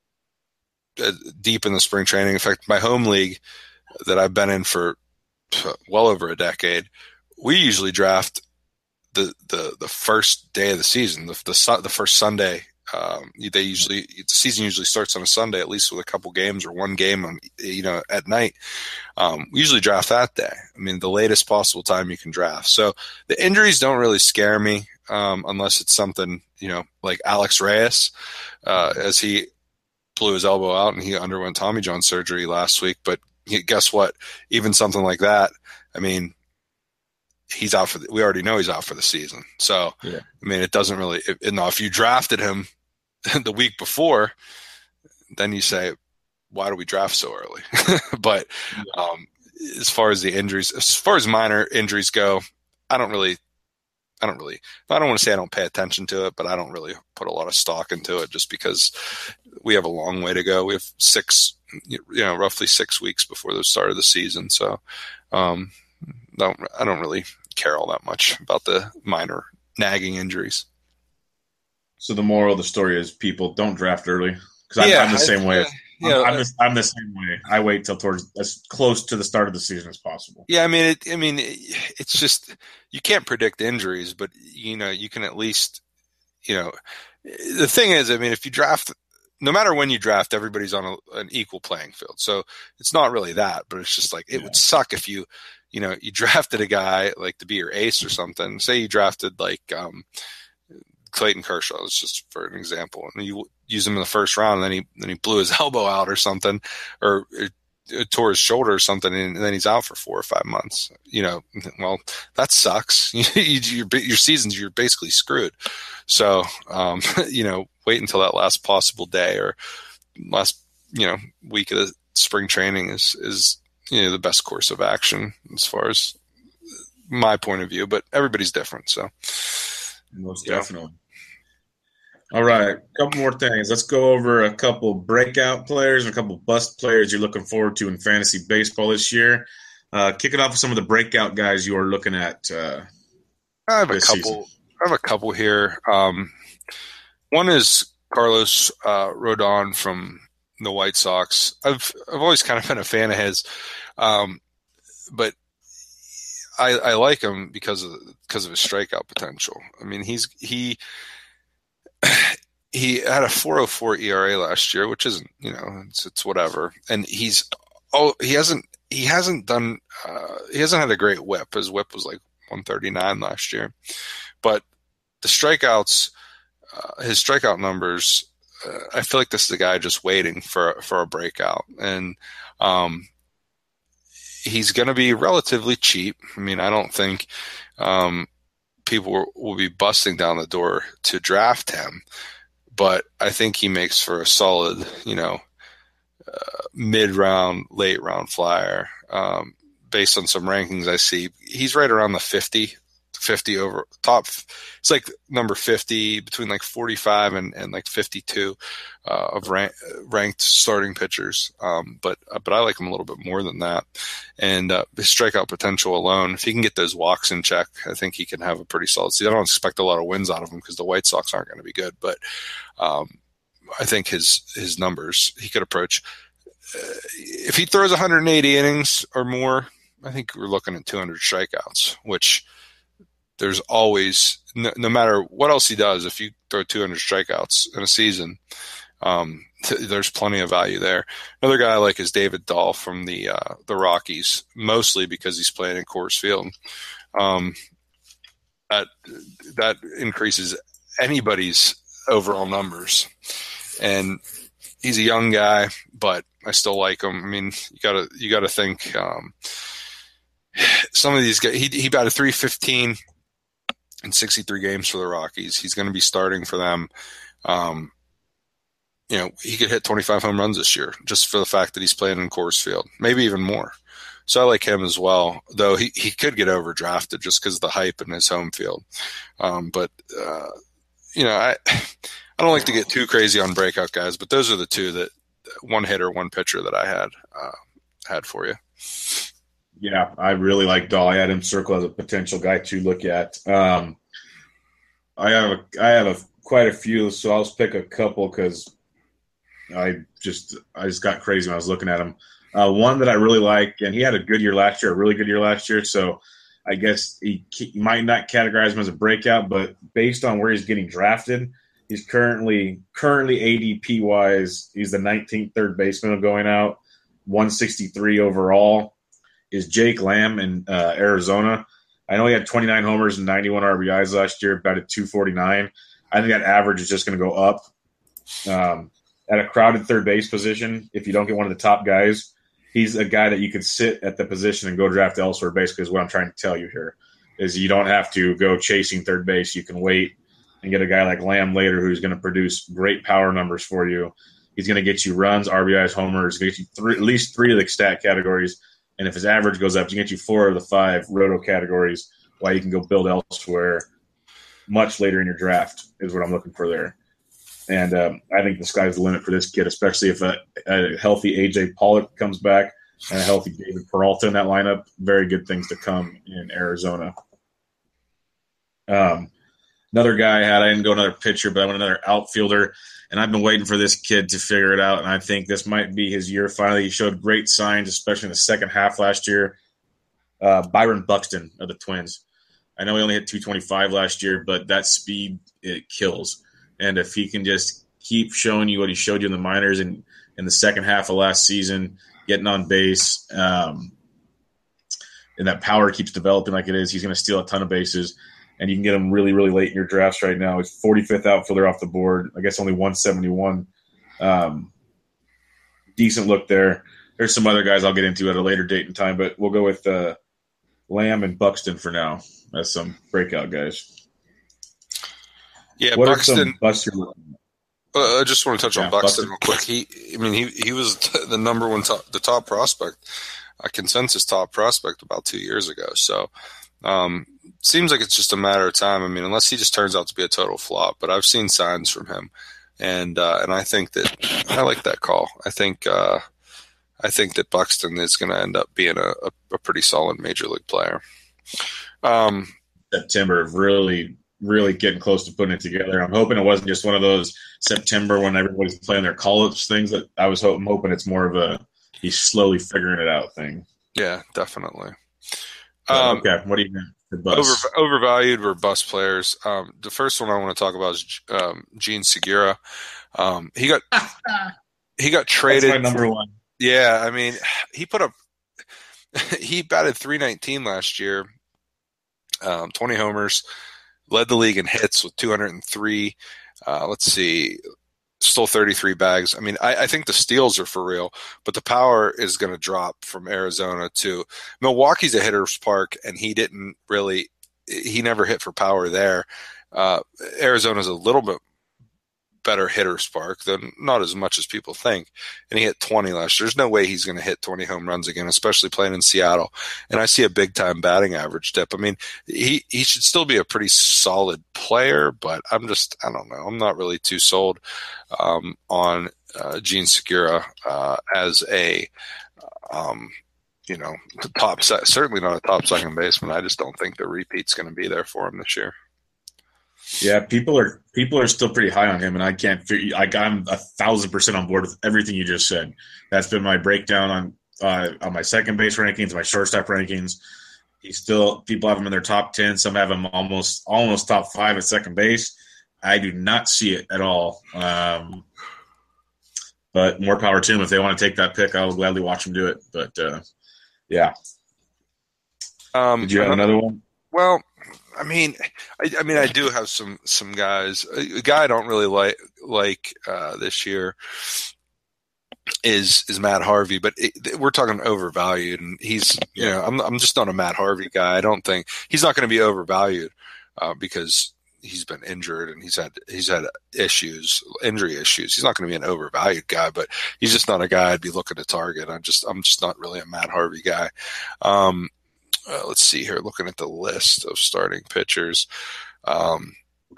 Speaker 3: uh, deep in the spring training. In fact, my home league that I've been in for well over a decade, we usually draft the the, the first day of the season, the the, the first Sunday. Um, they usually the season usually starts on a Sunday, at least with a couple games or one game on, you know, at night. Um, we usually draft that day. I mean, the latest possible time you can draft. So the injuries don't really scare me um, unless it's something, you know, like Alex Reyes, uh, as he blew his elbow out and he underwent Tommy John surgery last week. But guess what? Even something like that, I mean, he's out for the, we already know he's out for the season. So, yeah. I mean, it doesn't really, if, you know, if you drafted him the week before, then you say, why do we draft so early? But um, as far as the injuries, as far as minor injuries go, I don't really, I don't really, I don't want to say I don't pay attention to it, but I don't really put a lot of stock into it just because we have a long way to go. We have six, you know, roughly six weeks before the start of the season. So um, don't, I don't really care all that much about the minor nagging injuries.
Speaker 2: So the moral of the story is people don't draft early because I'm, yeah, I'm the same I, way. Yeah, I'm, I'm, the, I'm the same way. I wait till towards as close to the start of the season as possible.
Speaker 3: Yeah, I mean, it, I mean, it, it's just you can't predict injuries, but you know, you can at least, you know, the thing is, I mean, if you draft, no matter when you draft, everybody's on a, an equal playing field. So it's not really that, but it's just like it yeah. would suck if you, you know, you drafted a guy like to be your ace or something. Say you drafted like um, Clayton Kershaw, it's just for an example, and you use him in the first round, and then he then he blew his elbow out or something, or it, it tore his shoulder or something, and, and then he's out for four or five months. You know, well, that sucks. you, your your seasons, you're basically screwed. So, um, you know, wait until that last possible day or last you know week of the spring training is is you know the best course of action as far as my point of view. But everybody's different, so
Speaker 2: most definitely. All right, a couple more things. Let's go over a couple breakout players and a couple bust players you're looking forward to in fantasy baseball this year. Uh, kick it off with some of the breakout guys you are looking at. Uh,
Speaker 3: I have a couple. Season. I have a couple here. Um, one is Carlos uh, Rodon from the White Sox. I've I've always kind of been a fan of his, um, but I, I like him because of because of his strikeout potential. I mean, he's he. He had a four oh four E R A last year, which isn't, you know, it's, it's whatever. And he's, oh, he hasn't, he hasn't done, uh, he hasn't had a great whip. His whip was like one thirty-nine last year. But the strikeouts, uh, his strikeout numbers, uh, I feel like this is a guy just waiting for, for a breakout. And um, he's going to be relatively cheap. I mean, I don't think um, people will be busting down the door to draft him. But I think he makes for a solid, you know, uh, mid-round, late-round flyer. Um, based on some rankings I see, he's right around the fifty, fifty over top. It's like number fifty, between like forty-five and, and like fifty-two uh, of rank, ranked starting pitchers. Um, but but I like him a little bit more than that. And uh, his strikeout potential alone, if he can get those walks in check, I think he can have a pretty solid season. I don't expect a lot of wins out of him because the White Sox aren't going to be good. But um, I think his his numbers, he could approach. Uh, if he throws one hundred eighty innings or more, I think we're looking at two hundred strikeouts, which there's always, no, no matter what else he does, if you throw two hundred strikeouts in a season, um, th- there's plenty of value there. Another guy I like is David Dahl from the uh, the Rockies, mostly because he's playing in Coors Field. Um, that that increases anybody's overall numbers, and he's a young guy, but I still like him. I mean, you gotta you gotta think. Um, some of these guys, he he batted three fifteen in sixty-three games for the Rockies. He's going to be starting for them. Um, you know, he could hit twenty-five home runs this year just for the fact that he's playing in Coors Field, maybe even more. So I like him as well, though he, he could get overdrafted just because of the hype in his home field. Um, but, uh, you know, I I don't like to get too crazy on breakout guys, but those are the two that one hitter, one pitcher that I had uh, had for you.
Speaker 2: Yeah, I really like Dahl. I had him circled as a potential guy to look at. Um, I have a, I have a, quite a few, so I'll just pick a couple because I just I just got crazy when I was looking at him. Uh, one that I really like, and he had a good year last year, a really good year last year. So I guess he, he might not categorize him as a breakout, but based on where he's getting drafted, he's currently currently A D P wise, he's the nineteenth third baseman going out, one sixty-three overall. Is Jake Lamb in uh, Arizona. I know he had twenty-nine homers and ninety-one R B Is last year, about at two forty-nine. I think that average is just going to go up. Um, at a crowded third base position, if you don't get one of the top guys, he's a guy that you could sit at the position and go draft elsewhere, basically is what I'm trying to tell you here, is you don't have to go chasing third base. You can wait and get a guy like Lamb later who's going to produce great power numbers for you. He's going to get you runs, R B Is, homers, get you three, at least three of the stat categories. And if his average goes up, you get you four of the five roto categories while you can go build elsewhere much later in your draft is what I'm looking for there. And um, I think the sky's the limit for this kid, especially if a, a healthy A J Pollock comes back and a healthy David Peralta in that lineup. Very good things to come in Arizona. Um, another guy I had, I didn't go another pitcher, but I went another outfielder. And I've been waiting for this kid to figure it out, and I think this might be his year finally. He showed great signs, especially in the second half last year. Uh, Byron Buxton of the Twins. I know he only hit two twenty-five last year, but that speed, it kills. And if he can just keep showing you what he showed you in the minors and in the second half of last season, getting on base, um, and that power keeps developing like it is, he's going to steal a ton of bases. And you can get him really, really late in your drafts right now. He's forty-fifth outfielder off the board. I guess only one seventy-one. Um, decent look there. There's some other guys I'll get into at a later date and time, but we'll go with uh, Lamb and Buxton for now as some breakout guys.
Speaker 3: Yeah,
Speaker 2: what
Speaker 3: Buxton.
Speaker 2: Are some
Speaker 3: uh, I just want to touch
Speaker 2: yeah,
Speaker 3: on Buxton,
Speaker 2: Buxton
Speaker 3: real quick. He, I mean, he he was t- the number one, top, the top prospect, a consensus top prospect about two years ago. So. Um, seems like it's just a matter of time. I mean, unless he just turns out to be a total flop, but I've seen signs from him, and uh, and I think that I like that call. I think uh, I think that Buxton is going to end up being a, a, a pretty solid major league player. Um,
Speaker 2: September, really, really getting close to putting it together. I'm hoping it wasn't just one of those September when everybody's playing their call-ups things. That I was hoping, hoping it's more of a he's slowly figuring it out thing.
Speaker 3: Yeah, definitely.
Speaker 2: Um, okay, what do you think?
Speaker 3: Over, overvalued or bust players. Um, the first one I want to talk about is um, Gene Segura. Um, he got he got traded.
Speaker 2: That's my number one.
Speaker 3: Yeah, I mean, he put up he batted three nineteen last year, um, twenty homers, led the league in hits with two hundred three. Uh, let's see. Stole thirty-three bags. I mean, I, I think the steals are for real, but the power is going to drop from Arizona to Milwaukee's a hitter's park, and he didn't really – he never hit for power there. Uh, Arizona's a little bit better hitter's park, though not as much as people think, and he hit twenty last year. There's no way he's going to hit twenty home runs again, especially playing in Seattle. And I see a big-time batting average dip. I mean, he, he should still be a pretty solid player, but I'm just – I don't know. I'm not really too sold um, on uh, Gene Segura uh, as a um, you know, top – certainly not a top second baseman. I just don't think the repeat's going to be there for him this year.
Speaker 2: Yeah, people are people are still pretty high on him, and I can't figure. Like I'm a thousand percent on board with everything you just said. That's been my breakdown on uh, on my second base rankings, my shortstop rankings. He's still people have him in their top ten. Some have him almost almost top five at second base. I do not see it at all. Um, but more power to him. If they want to take that pick, I will gladly watch him do it. But uh, yeah.
Speaker 3: Um,
Speaker 2: Did you have another one?
Speaker 3: Well. I mean, I, I mean, I do have some some guys. A guy I don't really like like uh, this year is is Matt Harvey, but it, we're talking overvalued, and he's you know I'm I'm just not a Matt Harvey guy. I don't think he's not going to be overvalued uh, because he's been injured and he's had he's had issues, injury issues. He's not going to be an overvalued guy, but he's just not a guy I'd be looking to target. I'm just I'm just not really a Matt Harvey guy. Um, uh, let's see here, looking at the list of starting pitchers. Um,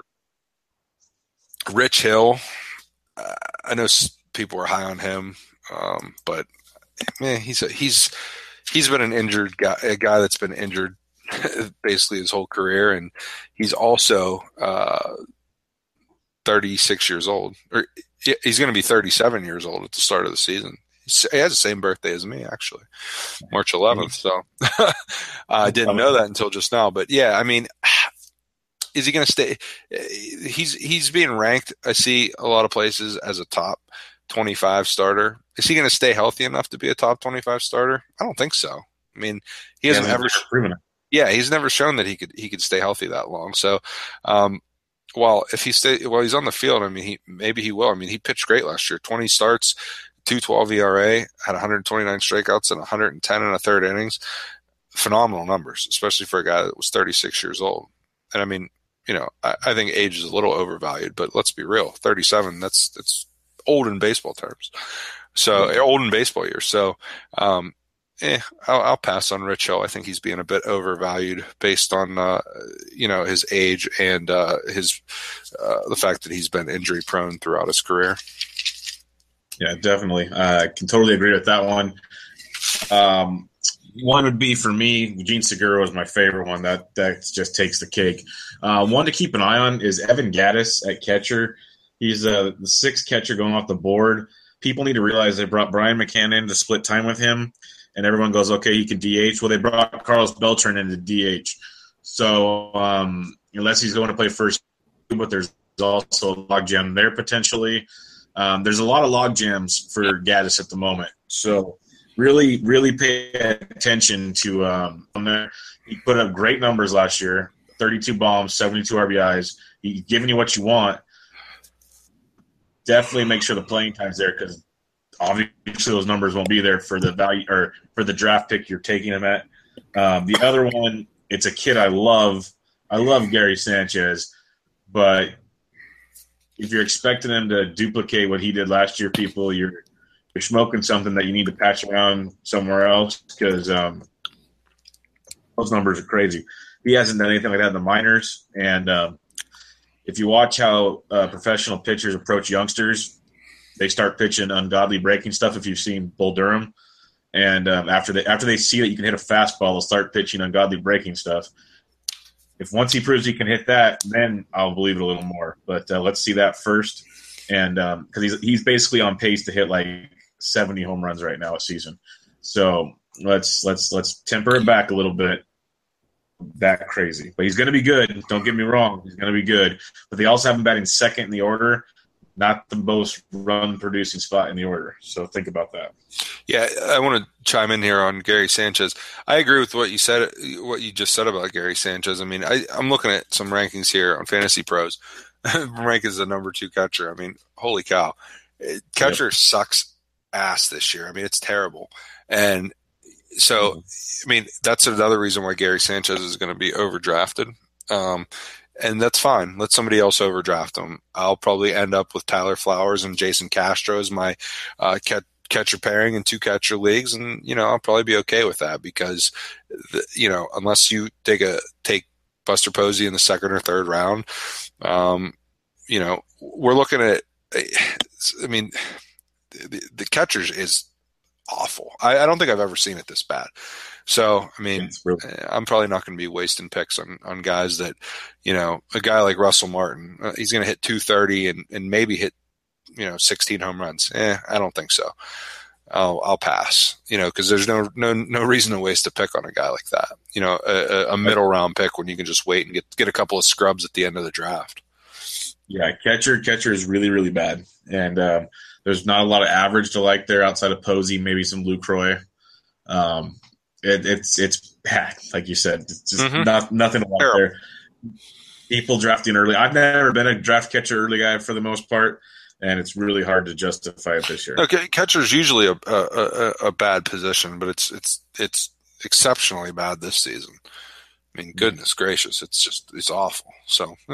Speaker 3: Rich Hill, uh, I know people are high on him, um, but man, he's a, he's he's been an injured guy, a guy that's been injured basically his whole career, and he's also uh, thirty-six years old, or he's going to be thirty-seven years old at the start of the season. He has the same birthday as me, actually, March eleventh. So I didn't know that until just now. But yeah, I mean, is he going to stay? He's he's being ranked, I see a lot of places, as a top twenty-five starter. Is he going to stay healthy enough to be a top twenty-five starter? I don't think so. I mean, he hasn't yeah, ever proven it. Yeah, he's never shown that he could he could stay healthy that long. So, um, while if he stay while he's on the field, I mean, he maybe he will. I mean, he pitched great last year. twenty starts, two twelve E R A, had one hundred twenty-nine strikeouts and one hundred ten in a third innings. Phenomenal numbers, especially for a guy that was thirty-six years old. And I mean, you know, I, I think age is a little overvalued, but let's be real, thirty-seven, that's that's old in baseball terms. So yeah. old in baseball years. So, um, Eh, I'll, I'll pass on Rich Hill. I think he's being a bit overvalued based on, uh, you know, his age and uh, his uh, the fact that he's been injury prone throughout his career.
Speaker 2: Yeah, definitely. Uh, I can totally agree with that one. Um, one would be for me, Gene Segura is my favorite one. That that just takes the cake. Uh, one to keep an eye on is Evan Gattis at catcher. He's uh, the sixth catcher going off the board. People need to realize they brought Brian McCann in to split time with him. And everyone goes, okay, he can D H. Well, they brought Carlos Beltran in to D H. So um, unless he's going to play first, but there's also a log jam there potentially. Um, there's a lot of log jams for Gattis at the moment. So really, really pay attention to um, on there. He put up great numbers last year, thirty-two bombs, seventy-two R B Is. He's giving you what you want. Definitely make sure the playing time's there because obviously those numbers won't be there for the value or for the draft pick you're taking him at. Um, the other one, it's a kid I love. I love Gary Sanchez, but if you're expecting him to duplicate what he did last year, people, you're you're smoking something that you need to patch around somewhere else because um, those numbers are crazy. He hasn't done anything like that in the minors, and um, if you watch how uh, professional pitchers approach youngsters, they start pitching ungodly breaking stuff. If you've seen Bull Durham, and um, after they after they see that you can hit a fastball, they'll start pitching ungodly breaking stuff. If once he proves he can hit that, then I'll believe it a little more. But uh, let's see that first, and because um, he's he's basically on pace to hit like seventy home runs right now a season. So let's let's let's temper it back a little bit. That crazy, but he's going to be good. Don't get me wrong, he's going to be good. But they also have him batting second in the order. Not the most run-producing spot in the order. So think about that.
Speaker 3: Yeah, I want to chime in here on Gary Sanchez. I agree with what you said, what you just said about Gary Sanchez. I mean, I, I'm looking at some rankings here on Fantasy Pros. Rank is the number two catcher. I mean, holy cow. Catcher yep. sucks ass this year. I mean, it's terrible. And so, I mean, that's another reason why Gary Sanchez is going to be overdrafted. Um, And that's fine. Let somebody else overdraft him. I'll probably end up with Tyler Flowers and Jason Castro as my uh, cat, catcher pairing in two catcher leagues, and you know I'll probably be okay with that because the, you know unless you take a take Buster Posey in the second or third round, um, you know we're looking at. I mean, the, the catchers is awful. I, I don't think I've ever seen it this bad. So, I mean, really- I'm probably not going to be wasting picks on, on guys that, you know, a guy like Russell Martin, uh, he's going to hit two thirty and, and maybe hit, you know, sixteen home runs. Eh, I don't think so. I'll, I'll pass, you know, because there's no, no, no reason to waste a pick on a guy like that. You know, a, a middle round pick when you can just wait and get, get a couple of scrubs at the end of the draft.
Speaker 2: Yeah, catcher, catcher is really, really bad. And um, there's not a lot of average to like there outside of Posey, maybe some Lucroy. Um, It, it's it's bad, like you said. It's just mm-hmm. not, nothing about there. People drafting early. I've never been a draft catcher early guy for the most part, and it's really hard to justify it this year.
Speaker 3: Okay, catcher is usually a, a a a bad position, but it's it's it's exceptionally bad this season. I mean, goodness gracious, it's just it's awful. So, eh.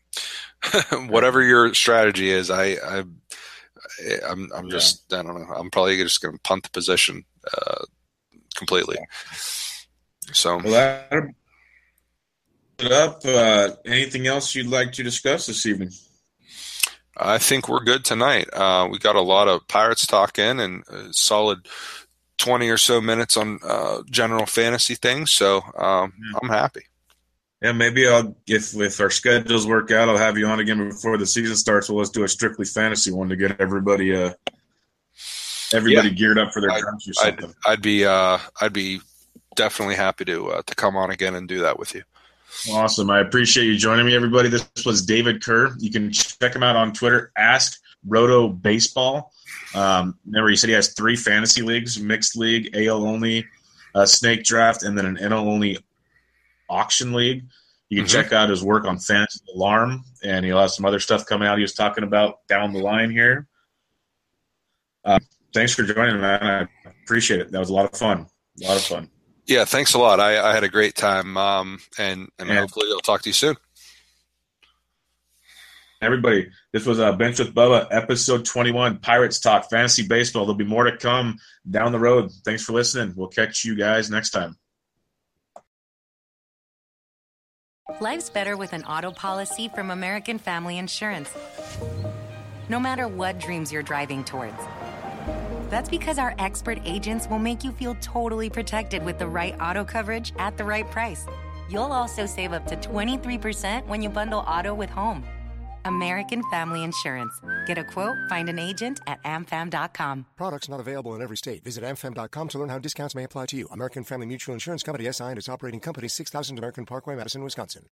Speaker 3: Whatever your strategy is, I, I I'm I'm
Speaker 2: Yeah.
Speaker 3: just I don't know. I'm probably just going to punt the position uh, completely. So
Speaker 2: Well, that it up. Uh, anything else you'd like to discuss this evening?
Speaker 3: I think we're good tonight. Uh, we got a lot of Pirates talk in and a solid twenty or so minutes on uh, general fantasy things. So um,
Speaker 2: Yeah.
Speaker 3: I'm happy.
Speaker 2: Yeah, maybe I'll if if our schedules work out, I'll have you on again before the season starts. Well, let's do a strictly fantasy one to get everybody uh everybody
Speaker 3: Yeah.
Speaker 2: geared up for their
Speaker 3: I'd,
Speaker 2: drafts or
Speaker 3: I'd,
Speaker 2: something.
Speaker 3: I'd be uh, I'd be definitely happy to uh, to come on again and do that with you.
Speaker 2: Awesome. I appreciate you joining me, everybody. This was David Kerr. You can check him out on Twitter, Ask Roto Baseball. Um, remember, he said he has three fantasy leagues: mixed league, A L only, uh, snake draft, and then an N L only auction league. You can
Speaker 3: Mhm.
Speaker 2: check out his work on Fantasy Alarm, and he'll have some other stuff coming out he was talking about down the line here. Uh, thanks for joining, man. I appreciate it. That was a lot of fun. A lot of fun.
Speaker 3: Yeah, thanks a lot. I, I had a great time, um, and and
Speaker 2: Yeah.
Speaker 3: hopefully I'll talk to you soon.
Speaker 2: Everybody, this was uh, Bench with Bubba, episode twenty-one, Pirates Talk, Fantasy Baseball. There'll be more to come down the road. Thanks for listening. We'll catch you guys next time.
Speaker 4: Life's better with an auto policy from American Family Insurance. No matter what dreams you're driving towards. That's because our expert agents will make you feel totally protected with the right auto coverage at the right price. You'll also save up to twenty-three percent when you bundle auto with home. American Family Insurance. Get a quote, find an agent at am fam dot com.
Speaker 5: Products not available in every state. Visit am fam dot com to learn how discounts may apply to you. American Family Mutual Insurance Company, S I and its operating company, six thousand American Parkway, Madison, Wisconsin.